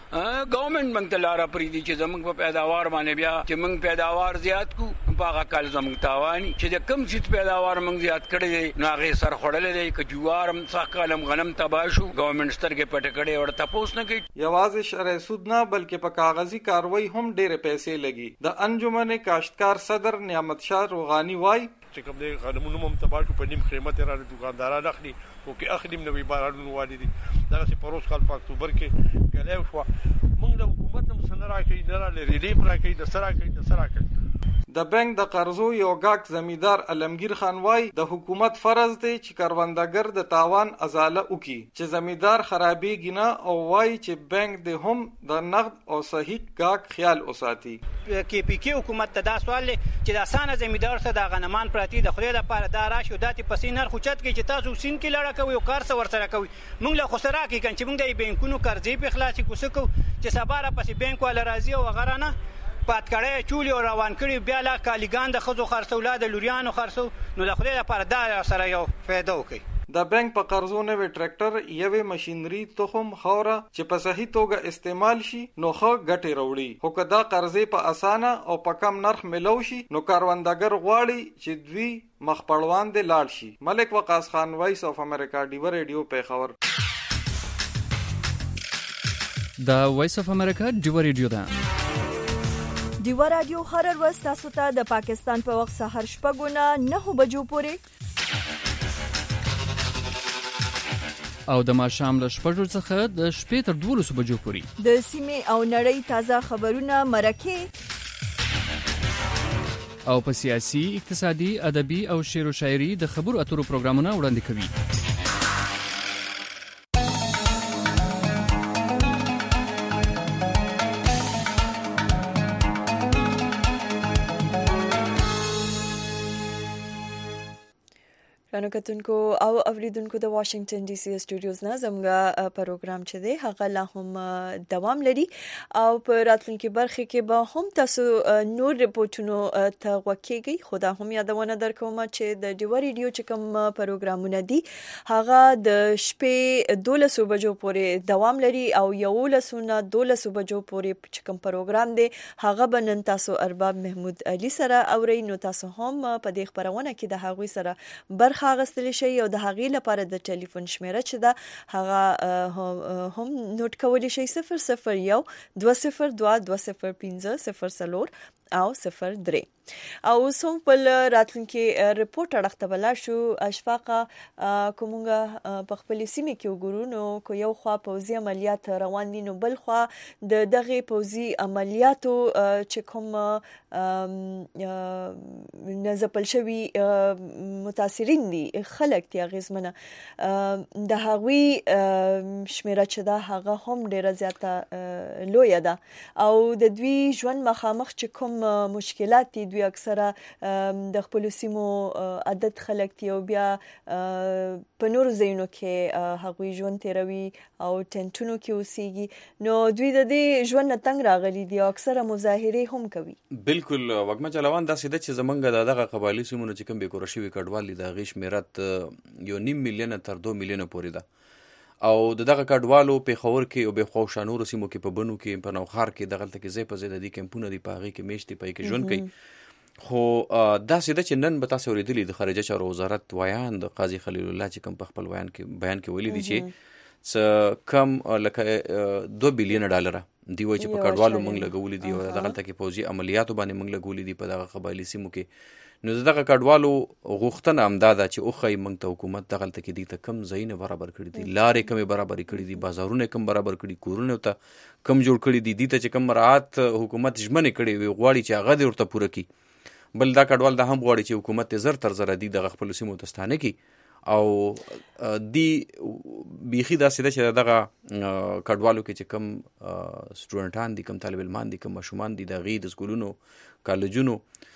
گورنمنت موږ ته لاره پریږدي چې زموږ په پیداوار باندې بیا چې موږ پیداوار زیات کو په هغه کال زموږ تاواني چې د کم شي پیداوار موږ زیات کړی دی نو هغه سر خړلې دی ک جوار هم ساکالم غنم تباه شو گورنمنت سترګې پټ کړي او تاسو نه کوي. یوازې شرعي سود نه بلکې په کاغذي کاروي هم ډېر پیسې لګي. د انجمن کاشتکار صدر نعمت شاه روغانی وای چې کوم دی غنمونو هم تباه شو په نیم قیمت را دکانداران اخلي او کې اخلي نوې بارانونو والدي دا چې پروس کال په اکتوبر کې ګلې شو موږ د حکومت هم سره راکې نه لري ریلیف راکې د سره کې د سره کې. د بانک د قرضو یو گاک زمیندار علمگیر خان وای د حکومت فرض دی چې کروندګر د تاوان ازاله وکي چې زمیندار خرابېږي نه او وای چې بانک د هم د نقد او صحیح گاک خیال وساتي. کې پی کې حکومت ته دا سوال چې د اسانه زمیندار سره د غنمان پراتی د خدای لپاره دا راشي داتې پسې نرخ اوچت کې چې تاسو سین کې لړه کوي او کار څه ورسره کوي موږ له خسرا کې کن چې موږ د بانکونو قرضې په خلاصي کوسکو چې سباره پسې بانک ولا راضي او غرانه پات کړه چولي او روان کړي بیا لا کالیګان د خزو خرڅولا د لوريانو خرڅو نو د خدای لپاره دا سره یو فائدہ وکي. د بانک په قرضو نوې ټریکټر یوې ماشينري تخم خوره چې په صحیح توګه استعمال شي نو ښه ګټه وروړي خو کدا قرضې په اسانه او په کم نرخ ملو شي نو کاروندګر غواړي چې دوی مخپړوان دي لاړ شي. ملک وقاص خان وایس اف امریکا ډیو ریډیو په خبر. د وایس اف امریکا ډیو ریډیو ده. ډیو رادیو هر ورځ تاسو ته د پاکستان په وخت سحر 9:09 بجو پورې او د ماښام له 6 څخه د شپې تر 12 بجو پورې د سیمې او نړۍ تازه خبرونه مرکه او په سیاسي، اقتصادي، ادبي او شعر او شاعري د خبرو اترو پروګرامونه وړاندې کوي. رانو کتونکو او اوریدونکو د واشنگټن ډي سي سټوډیوز نه زموږ پروګرام چې دی هغه لا هم دوام لري او په راتلونکي برخه کې به هم تاسو نور ریپورتونو ته وکیږي. خدا هم یادونه درکوم چې د ډیو ریډیو چې کوم پروګرامونه دي هغه د شپې 12 بجو پورې دوام لري او 11:12 بجو پورې چې کوم پروګرام دی هغه به نن تاسو ارباب محمود علي سره اورئ. نو تاسو هم په دې خبرونه کې د هغوی سره برخه غستل شي او د هغې لپاره د ټلیفون شمیره چې ده هغه هم نوٹ کولی شي 001 202 205 او 03 او سوم په راتلونکي ریپورت اړخته بلا شو اشفاقه کومه په خپل سیمه کې وګورو نو کو یو خوا پوزي عملیات روان دي نو بل خوا د دغه پوزي عملیاتو چې کوم نزپل شوی متاثرین دي خلک تی غزمنه د هغوی شمیره چې دا هغه هم ډیره زیاته لوی ده او د دوی ژوند مخامخ چې کوم مشکلات دي دوی اکثره د خپل سیمو عادت خلک دی او بیا په نور ځایونو کې هغوی ژوند تیروي او ټنټونو کې اوسېږي نو دوی د دې ژوند نه تنګ راغلي دي او اکثره مظاهرې هم کوي. بالکل وګما چلوان دا سیده چې زمونږ دغه قبایلی سیمونو چې کوم به کور شوی کډوالي د غیش میرات 1.5 میلیون تر 2 میلیون پورې ده او دغه کډوالو په خور کې او به خوشانور سیمو کې په بنو کې په نوخار کې دغه تل کې زی په زی د دې کمپونه دی پاغي کې میشتي پای کې ژوند کوي. خو دا سیده چې نن به تاسو ورېدلی د خارجه چارو وزارت ویان د قاضي خلیل الله چې کوم په خپل بیان کې ویلي دي چې څه کم لکه 2 بلین ډالر دی وای چې په کډوالو موږ لګولې دي او دغه تل کې فوجي عملیاتو باندې موږ لګولې دي په دغه قبایلی سیمو کې نو دغه کډوالو غوښتنه امداده چې اوخی موږ ته حکومت دغه تل کې دي ته کم ځایونه برابر کړی دي لارې کم برابر کړی دي بازارونه کم برابر کړی کورونه ته کم جوړ کړی دي ته چې کم مراعات حکومت ژمنه کړی وي غواړي چې هغه ورته پوره کړي. بل دا کډوال د هم غواړي چې حکومت زر تر زر دي د خپل سیمو ته ستانه کی او دی بیخي دا سیده چې دغه کډوالو کې چې کم سټوډنټان دي کم طالب علمان دي کم ماشومان دي د غي د سکولونو کالجونو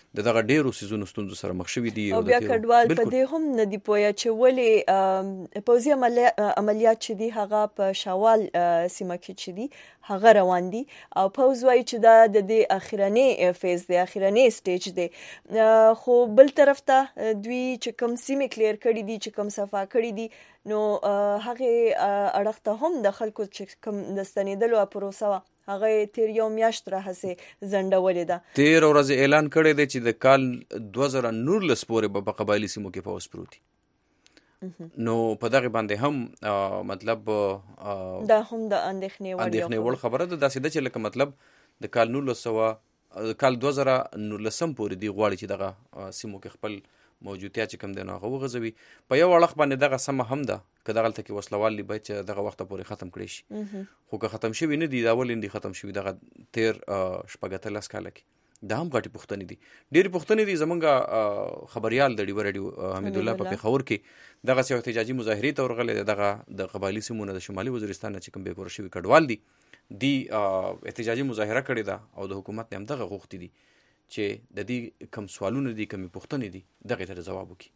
دغه ډیرو سيزونو ستونزو سره مخ شوي دي او بیا کډوال په دې هم نه دی پوهه چې ولې پوځي عملیات چې دي هغه په شوال سیمه کې چې دي هغه روان دي او پوز وایي چې دا د دې اخیرنی فیز دی اخیرنی سټیج دی خو بل طرف ته دوی چې کوم سیمه کلیر کړي دي چې کوم صفا کړي دي نو هغه اړخته هم د خلکو چې کوم د ستنیدلو پروسه هغه تیر یو میاشت راهسه زندولې ده. تیر ورځ اعلان کړی دی چې د کال 2019 پورې په قبایلی سیمو کې پوس پروتي. نو په دغه باندې هم مطلب دا هم د اندېښنې وړ خبره ده. داسې ده چې لکه مطلب د کال 2019 پورې دی غواړي چې دغه سیمو کې خپل موجودیت چې کوم دی نو هغه وغځوي. په یو اړخ باندې دغه سمه هم ده که دغلته کې وسلوالي باید چې دغه وخته پورې ختم کړی شي، خو که ختم شوي نه دي دا ولې نه دي ختم شوي دغه تیر شپږ اتلس کاله کې دا هم غټې پوښتنې دي، ډېرې پوښتنې دي. زمونږ خبریال د ډیوه راډیو حمید الله په پېښور کې دغسې یو احتجاجي مظاهرې ته ورغلی دی. دغه د قبایلي سیمو نه د شمالي وزیرستان نه چې کوم بېکوره شوي کډوال دي احتجاجي مظاهره کړې ده او د حکومت نه همدغه غوښتي دي چې د دې کم سوالونه دي کمې پوښتنې دي دغې ته ځواب وکړي.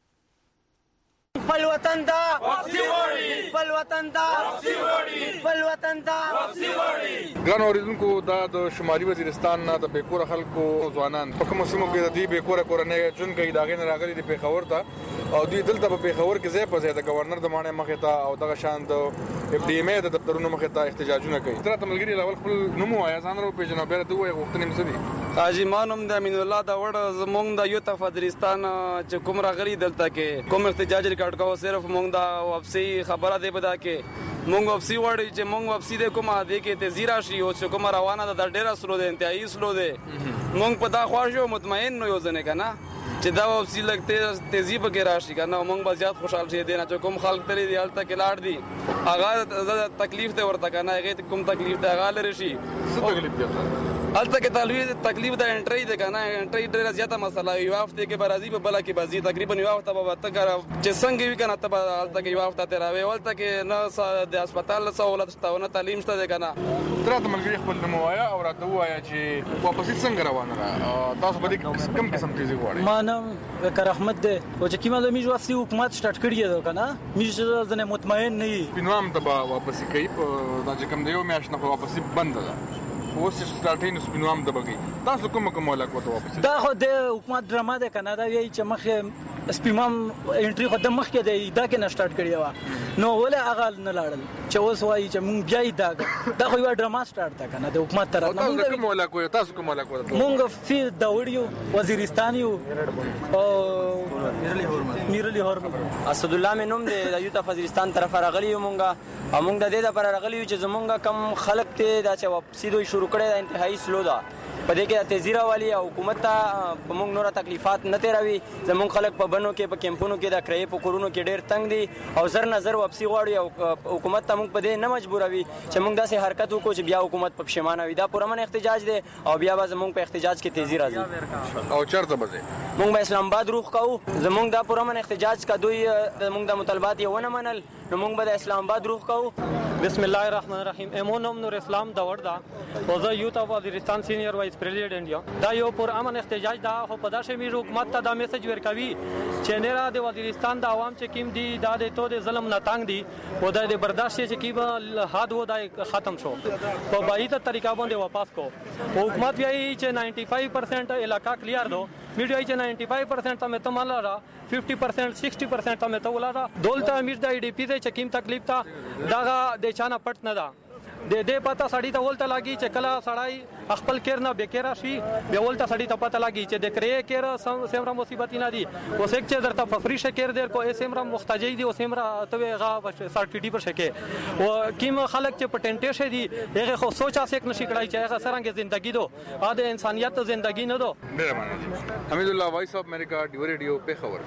خپل وطن دا واپسي وړي، خپل وطن دا واپسي وړي، خپل وطن دا واپسي وړي. ګران اوریدونکو دا د شمالي وزیرستان نه د بیکوره خلکو ځوانان په کومو سیمو کې د دې بیکوره کورنۍ ژوند کوي دا غي نه راغلي د پیښور ته او دوی دلته په پیښور کې ځای په ځای د گورنر د مانې مخې ته او دغه شان د اف ډي ام د دفترونو مخې ته احتجاجونه کوي. تر ملګری لاول خپل نوم وایا ځان رو پیژنو بیا ته وایي غوښتنې مې څه دي؟ حاجی مانم د امین الله دا وړ زمونږ د یوت وزیرستان چې کوم راغلي دلته کې کوم احتجاج ریکارډ کوو صرف مونږ دا واپسی خبره دی بدا کې مونږ واپسی وړي چې مونږ واپسی د کومه دی کې ته زیرا شي او چې کوم روانه د ډیره سلو دی انتهایی سلو دی. مونږ په دا خوښ یو مطمئن نو یو ځنه کنه چې دا واپسی لګته تیزی به راشي کنه مونږ به زیات خوشحال شي دي نه چې کوم خلک تللی دی الته کې لاړ دي هغه تکلیف ته ورته کنه هغه کوم تکلیف ته هغه لري شي څه تکلیف دی الته کې تکلیف د انټری ده کنه انټری ډیره زیاته مسله یو وخت کې برازي په بل کې بازي تقریبا یو وخت به ته کار چې څنګه وی کنه ته الته کې یو وخت ته راوي ولته کې نه د هسپتال سہولت شته نه تعلیم شته کنه. تر ته ملګری خپل نوم وایا او راته وایا چې واپس څنګه روانه را تاسو به کوم قسم تیزی غواړئ؟ ما نام وقار احمد ده او چې کیمه د میجو اصلي حکومت سٹارټ کړی دی کنه میجو ځنه مطمئن نه وي پینوام ته واپس کوي په دا چې کوم دی یو میاشت نه واپس بند ده اوس سٹارټین سپینوام د بګي تاسو کوم ملک وته واپس دا خو د حکومت ډرامه ده کنه دا وی چې مخه سپینوام انټری خو د مخ کې دی دا کې نه سٹارټ کړی و نو ولا اغال نه لاړل چې اوس وایي چې مونږ بیا دا خو یو ډرامه سٹارټ ده کنه د حکومت طرف نه مونږ کوم ملک وي تاسو کوم ملک وته مونږ فی داوړیو وزیرستان یو او میرلی هورمز اسد الله منوم د یوت وزیرستان طرف راغلی مونږه د دې لپاره راغلی چې زمونږ کم خلک ته دا چې واپسی دوی شروع کړي د انتهایی سلو ده په دې کې تیزی راولي او حکومت ته په موږ نور تکلیفات نه تیروي زمونږ خلک په بنو کې په کیمپونو کې د کرایې په کورونو کې ډېر تنگ دي او زر نظر واپسی غواړي او حکومت ته موږ په دې نه مجبوروي چې موږ داسې حرکت وکړو چې بیا حکومت په پښیمانه وي. دا پرمن احتجاج دی او بیا به زمونږ په احتجاج کې تیزی راځي او چرته به موږ به اسلام آباد روخ کوو زمونږ دا پرمن احتجاج کا دوی زمونږ د مطالبات یې ونه منل نو موږ به د اسلام آباد روخ کوو. بسم الله الرحمن الرحیم امونم نور اسلام داور دا او زه یوت وزیرستان سینیئر وایس پریزیډنټ یم. دا یو پر امن احتجاج دا خو په داسې میرو حکومت ته دا میسج ورکوي چې نه را د وزیرستان د عوام چې کیم دي دا د تو د ظلم نه تنگ دي او د برداشت چې کیم حد و دا ختم شو په باید طریقه باندې واپس کو حکومت وایي چې 95% علاقہ کلیئر دو میډیا چې 95% ته مته مال را 50% 60% ته مته ولا دولته امیر د ای ډی پی ته چکیم تکلیف تا دا د چانه پټ نه دا د دې پتا سړی ته ولته لاګي چې کله سړی خپل کیر نه بیکره شي بیا ولته سړی ته پتا لاګي چې د کرے کیر سمره مصیبت نه دي اوس یک چې درته ففریش کیر در کو سمره محتاجي دي او سمره ته غا سرټیډي پر شکه او کیم خلک چې پټنټه شه دي هغه خو سوچا سیک نشي کړای چې هغه سرنګ ژوندۍ دو د انسانيت ژوندۍ نه دو. ډیر مننه حمید الله وایس اف امریکا ډیو ریډیو پیښور.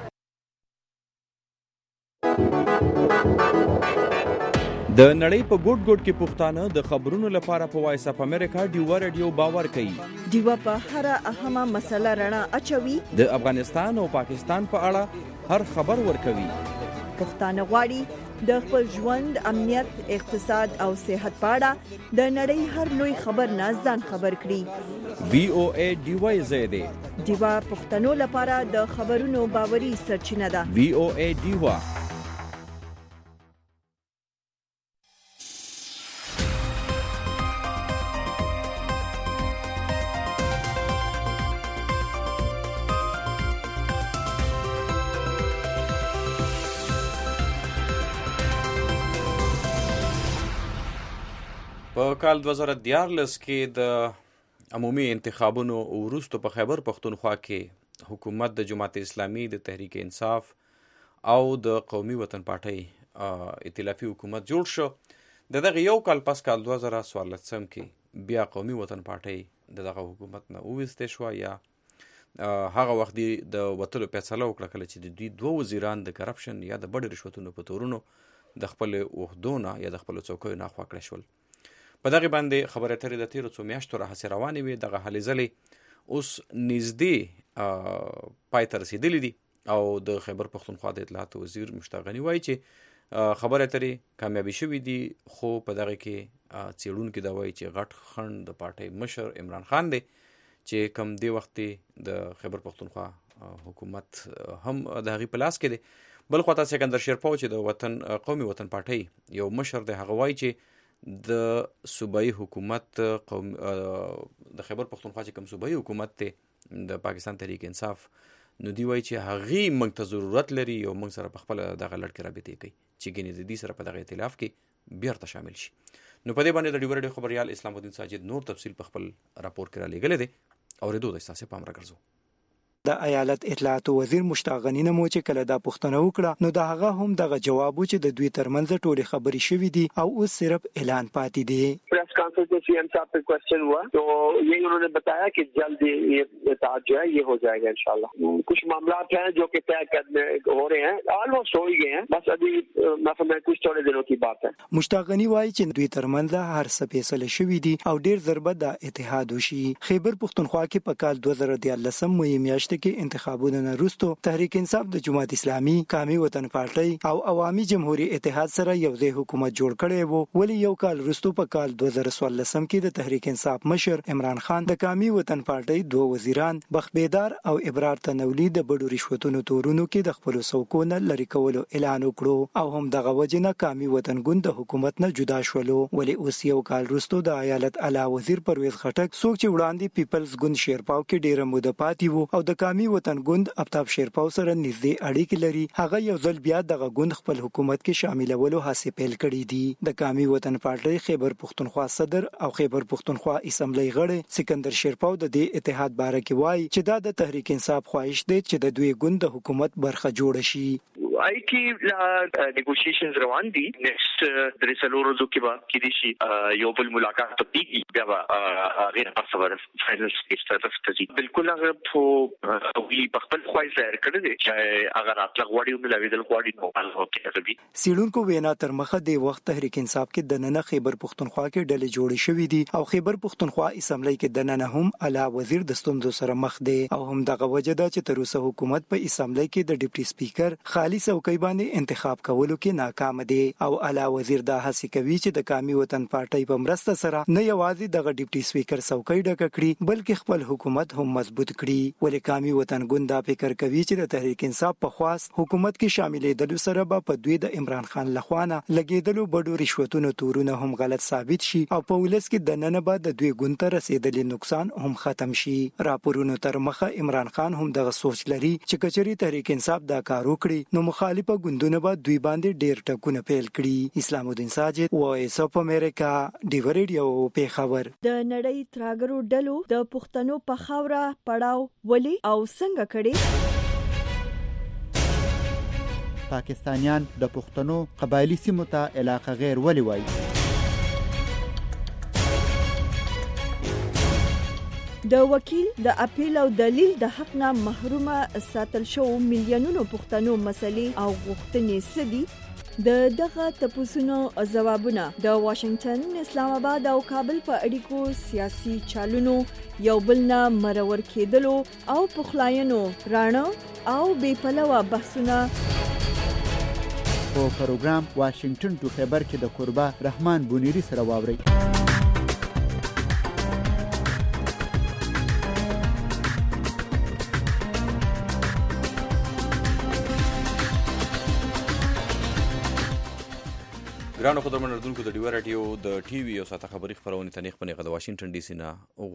د نړۍ په ګوټ ګوټ کې پښتانه د خبرونو لپاره په وایس اف امریکا ډیو ریډیو باور کوي. ډیو په هر اهمه مسله رڼا اچوي. د افغانستان او پاکستان په اړه هر خبر ورکوي. پښتانه غواړي د خپل ژوند، امنیت، اقتصاد او صحت په اړه د نړۍ هر لوی خبر نه ځان خبر کړي. VOA ډیوا زیاده ډیوا پښتنو لپاره د خبرونو باوري سرچینه ده. VOA ډیوا. په کال 2014 کې د عمومي انتخابونو وروسته په خیبر پښتونخوا کې حکومت د جماعت اسلامي، د تحریک انصاف او د قومي وطن پارټۍ ائتلافي حکومت جوړ شو. دغه یو کال پس کال 2014 کې بیا قومي وطن پارټۍ دغه حکومت نه وویستې شو، یا هغه وخت د وتلو فیصله وکړه کله چې د دوی دوه وزیران د کرپشن یا د بډې رشوتونو په تورونو د خپل عهدونه یا د خپل څوکیو نه خوا کړی شول. په دغه باندې خبرې اترې د تیرو څو میاشتو راهیسې روانې وې. دغه هلې ځلې اوس نږدې پای ته رسېدلې دي او د خیبر پښتونخوا د اطلاعاتو وزیر مشتاق غني وایي چې خبرې اترې کامیابي شوي دي، خو په دغه کې څېړونکي دا وایي چې غټ خنډ د پارټۍ مشر عمران خان دی چې کوم دې وخت د خیبر پښتونخوا حکومت هم د هغې په لاس کې دی. بل خواته سکندر شیرپاو چې د وطن قومي وطن پارټۍ یو مشر دی، هغه وایي چې د صوبایي حکومت د خیبر پښتونخوا چې کوم صوبایي حکومت دی د پاکستان تحریک انصاف، نو دی وایي چې هغې موږ ته ضرورت لري او موږ سره په خپله دغه لړ کې رابطې کوي چې ګینې د دې سره په دغه ائتلاف کې بیرته شامل شي. نو په دې باندې د ډیوا راډیو خبریال اسلام الدین ساجد نور تفصیل په خپل راپور کې رالیږلی دی. اورېدو د ستاسې پام راګرځو. د ایالت اطلاعاتو وزیر مشتاق غني نه مو چې کله دا پوښتنه وکړه، نو د هغه هم دغه جواب و چې د دوی ترمنځ ټولې خبرې شوې دي او اوس صرف اعلان پاتې دی. Press conference में CM साहब पे क्वेश्चन हुआ तो यही उन्होंने बताया कि जल्द ये इत्तेहाद जो है ये हो जाएगा इंशाल्लाह. कुछ मामलात हैं जो कि तय करने हो रहे हैं, ऑलमोस्ट हो ही गए हैं, बस अभी मतलब कुछ थोड़े दिनों की बात है. مشتاق غني وایي چې دوی ترمنځ هر څه فیصله شوې دي او ډیر ضربه د اتحاد وشي. خیبر پښتونخوا کې په کال 2013 میاشت کې انتخابونه نه وروسته تحریک انصاف د جماعت اسلامي، قومي وطن پارټۍ او عوامي جمهوریت اتحاد سره یو ځای حکومت جوړ کړی وو. ولی یو کال وروسته په کال 2014 کې د تحریک انصاف مشر عمران خان، د قومي وطن پارټۍ دوه وزیران بخت بیدار او ابرار تنولی د بډو رشوتونو تورونو کې د خپل څوکونه لري کولو اعلان وکړو او هم دغه وجنه قومي وطن ګوند د حکومت نه جدا شولو. ولی اوس یو کال وروسته د ایالت اعلی وزیر پرویز خټک څوک چې وړاندې پیپلز ګوند شیرپاو کې ډیره موده پاتې وو او د قومي وطن ګوند افتاب شیرپاو سره نږدې اړیکې لري، هغه یو ځل بیا دغه ګوند خپل حکومت کې شاملولو هڅې پیل کړې دي. د قومي وطن پارټۍ خیبر پښتونخوا صدر او خیبر پښتونخوا اسمبلی غړی سکندر شیرپاو د دې اتحاد باره کې وایي چې دا د تحریک انصاف خواهش دی چې د دوی ګوند د حکومت برخه جوړ شي. आई की नेगोशिएशंस روان دي. नेक्स्ट درې څلور ورځو کې به کېدی شي یو بل ملاقات کیږي، بیا به غیر خبر فائنل سټیج ته رسیږي. بالکل هغه په وی په خپل خوای ظاهر کړی دی چې اگر اطلاق وړي او ملاویدل غواړي نو هغه کوي. سیړونکو وینا تر مخه د وخت تحریک انصاف کې د نن خیبر پښتونخوا کې ډلې جوړې شوې دي او خیبر پښتونخوا اسمبلی کې د نن هم اعلی وزیر د ستونزو سره مخ دی او هم دغه وجه ده چې تر اوسه حکومت په اسمبلی کې د ډیپټي سپیکر خالي څوکۍ باندې انتخاب کولو کې ناکام دي او اعلی وزیر دا هڅه کوي چې د قومي وطن پارټۍ په مرسته سره نه یوازې دغه ډیپټي سپیکر څوکۍ ډکه کړي بلکې خپل حکومت هم مضبوط کړي. ولې قومي وطن ګوند دا فکر کوي چې د تحریک انصاف په خواست حکومت کې شاملېدلو سره به په دوی د عمران خان لخوا نه لګیدلو بډو رشوتونو تورونه هم غلط ثابت شي او په ولس کې د نن بعد د دوی ګوند ته رسیدلې نقصان هم ختم شي. راپورونو تر مخه عمران خان هم دغه سوچ لري چې کچري تحریک انصاف دا کار وکړي نو مخالفه ګوندونه به دوی باندې ډیر ټکونه پیل کړي. اسلام الدین ساجد، وایس اف امریکا، ډیوا راډیو، پیښور. د نړۍ تراګرو ډلو د پښتنو په خاوره پړاو ولي او څنګه کړي؟ پاکستانیان د پښتنو قبایلی سیمو ته علاقه غیر ولي وایي؟ د وکیل د اپیل او دلیل د حق نه محرومه ساتل شو میلیونونو پښتنو مسلې او غوښتنې سدي. دغه تپوسونو ځوابونه د واشنگټن، اسلام آباد او کابل په اړیکو سیاسي چالونو یو بل نه مرور کېدلو او پخلاینو راڼه او بې پلوه بحثونه په پروګرام واشنگټن ټو خیبر کې د قربا رحمان بونیری سره واوري. ګرانو قدرمن اردوونکو د ډیوه راډیو د ټي وي او ساته خبري خبرونه تنیخ پنیغه د واشنگټن ډي سي نه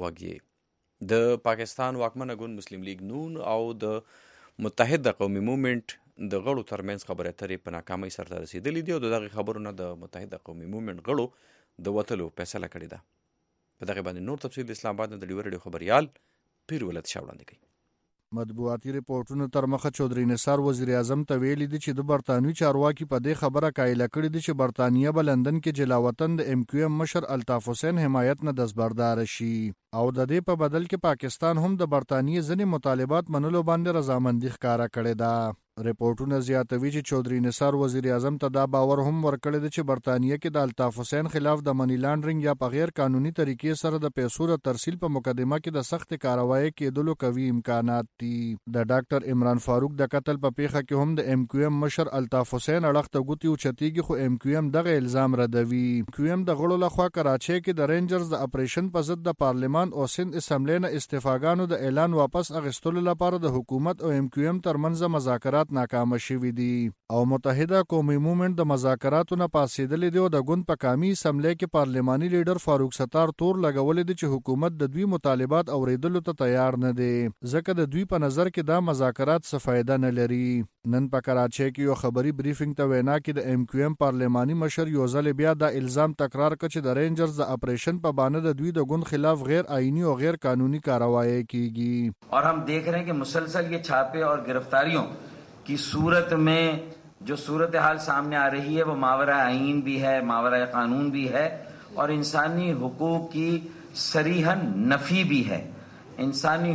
وغوږی. د پاکستان واکمنه ګوند مسلم لیگ نون او د متحده قومي موومېنټ د غړو ترمنځ خبرې اترې په ناکامۍ سرته رسېدلې دي او د دغې خبرونه د متحده قومي موومېنټ غړو د وتلو فیصله کړې ده. په دغې باندې نور تفصیل د اسلام آباد نه د ډیوه راډیو خبریال پیر ولد شاه وړاندې کوي. مطبوعاتي ریپورټونو تر مخه چودري نثار وزیر اعظم ته ویلي دي چې د برطانوي چارواکي په دې خبره قایله کړې دي چې برطانیه به لندن کې جلاوطن د ام کیو ام مشر الطاف حسین حمایت نه دستبردار شي او د دې په بدل کې پاکستان هم د برطانیې ځینې مطالبات منلو باندې رضامندي ښکاره کړې ده. ریپورټونه زیاتوي چې چودري نثار وزیر اعظم ته دا باور هم ورکړی دی چې برطانیه کې د الطاف حسین خلاف د منی لانډرینګ یا په غیر قانوني طریقې سره د پیسو د ترسیل په مقدمه کې د سخت کاروایی کېدلو قوي امکانات دي. د ډاکټر عمران فاروق د قتل په پیښه کې هم د ام کیو ام مشر الطاف حسین اړخ ته ګوتې اوچتېږي خو ام کیو ام دغه الزام ردوي. ام کیو ام د غړو لخوا کراچۍ کې د رینجرز د اپریشن په ضد د پارلمان او سند اسمبلی نه استعفاګانو د اعلان واپس اخیستلو لپاره د حکومت او ام کیو ام ترمنځ مذاکرات ناکام شوي دي او متحده قومي موومېنټ د مذاکراتو نه پاسېدلې دی او د ګوند په قامي اسمبلی کې پارلماني لیډر فاروق ستار تور لګولې دی چې حکومت د دوی مطالبات اوریدلو ته تیار نه دی ځکه د دوی په نظر کې دا مذاکرات څه فایده نه لري. نن په کراچۍ کې یو خبري بریفینګ ته وینا کې د ام کیو ام پارلماني مشر یو ځل بیا دا الزام تکرار کړ چې د رینجرز د اپریشن په بانه د دوی د ګوند خلاف غیر آئینی او غیر قانوني کارروایی کیږي. اور हम देख रहे हैं कि मुसलसल ये छापे और गिरफ्तारियों की सूरत में जो सूरत हाल सामने आ रही है वो मावरा आईन भी है, मावरा कानून भी है और इंसानी हुकूक की सरीहन नफी भी है. इंसानी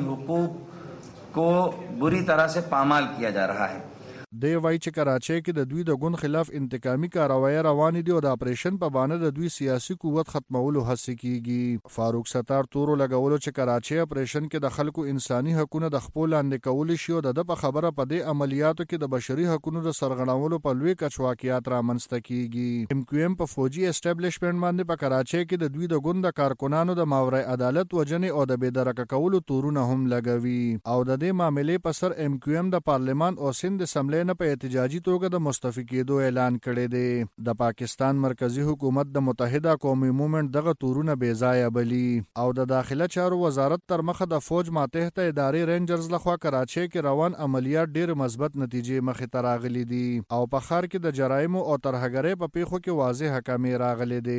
हुकूक को बुरी तरह से पामाल किया जा रहा है. دی وایي چې کراچۍ کې د دوی د ګوند خلاف انتقامي کاروایی روانې دي او د اپریشن په بانه د دوی سیاسي قوت ختمولو هڅې کیږي. فاروق ستار تورو لګولو چې کراچۍ اپریشن کې د خلکو انساني حقوقو د خپل لاندې کول شي او د په خبره په دې عملیاتو کې د بشري حقوقو د سرغړاونو په لوی کچواکیات رامنځته کیږي. ام کیو ام په فوجي اسټابلیشمنت باندې په کراچۍ کې د دوی د ګوند د کارکونانو د ماورای عدالت وجنې او د بېدرکه کولو تورونه هم لګوي او د دې معاملې په سر ام کیو ام د پارلمان او سند اسمبلی نه په احتجاجي توګه د مستعفي کېدو اعلان کړی دی. د پاکستان مرکزی حکومت د متحده قومي موومېنټ دغه تورونه بې ځایه بلي او د داخله چارو وزارت تر مخه د فوج ماتحت ادارې رینجرز لخوا کراچۍ کې روان عملیات ډېر مثبت نتیجې مخې ته راغلي دي او په ښار کې د جرایمو او ترهګرۍ په پیښو کې واضح کمې راغلي دي.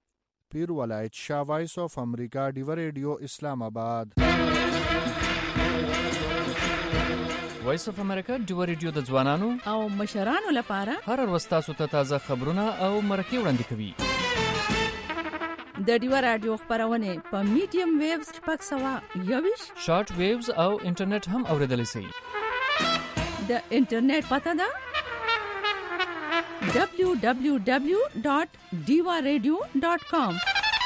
پیر ولایت شاه، وایس اف امریکا، ډیوه ریډیو، اسلام آباد. وایس اف امریکا ډیوه ریډیو د ځوانانو او مشرانو لپاره هر ورځ تاسو ته تازه خبرونه او مرکې وړاندې کوي. د ډیوه راډیو خبرونه په میډیم ویوز 621 شارټ ویوز او انټرنیټ هم اوریدلای شئ. د انټرنیټ پته ده www.diwaradio.com.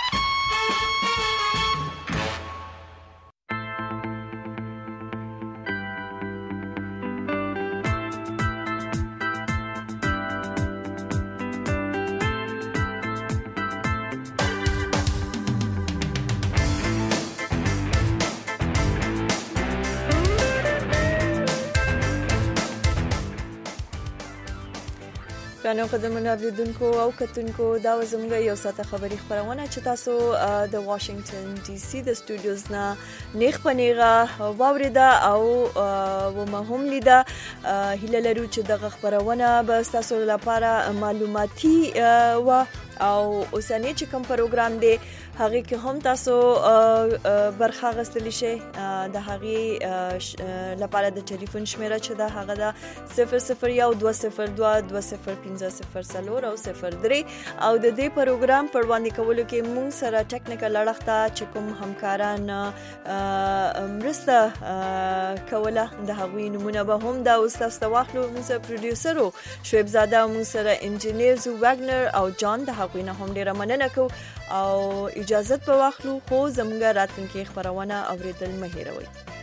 ګرانو قدرمنو اوریدونکو او کتونکو، دا زموږ یو ساعته خبري خبرونه چې تاسو د واشنگټن ډي سي د سټوډیوز نه نیغ په نیغه واوریده او ومه هم لیده. هیله لرو چې دغه خبرونه به تاسو لپاره معلوماتي و او اوسنی چې کوم پروګرام دی هغه کې هم تاسو برخه غستلی شئ. د هغه لپاره د ټلیفون شمیره چې دا هغه دا 0012022050 او 03 او د دې پروګرام پر وړاندې کولو کې مونږ سره ټیکنیکل اړخته چې کوم همکاران مرسته کوله د هغوی نمونه به هم دا اوس تاسو ته واخلو. مونږ سره پروډوسر شعیب زاده، مونږ سره انجینیر زو واګنر او جان، د هغوی نه هم ډیره مننه کوو او اجازه په واخلو. خو زموږ راتلونکي خبرونه اوریدل مه هیروئ.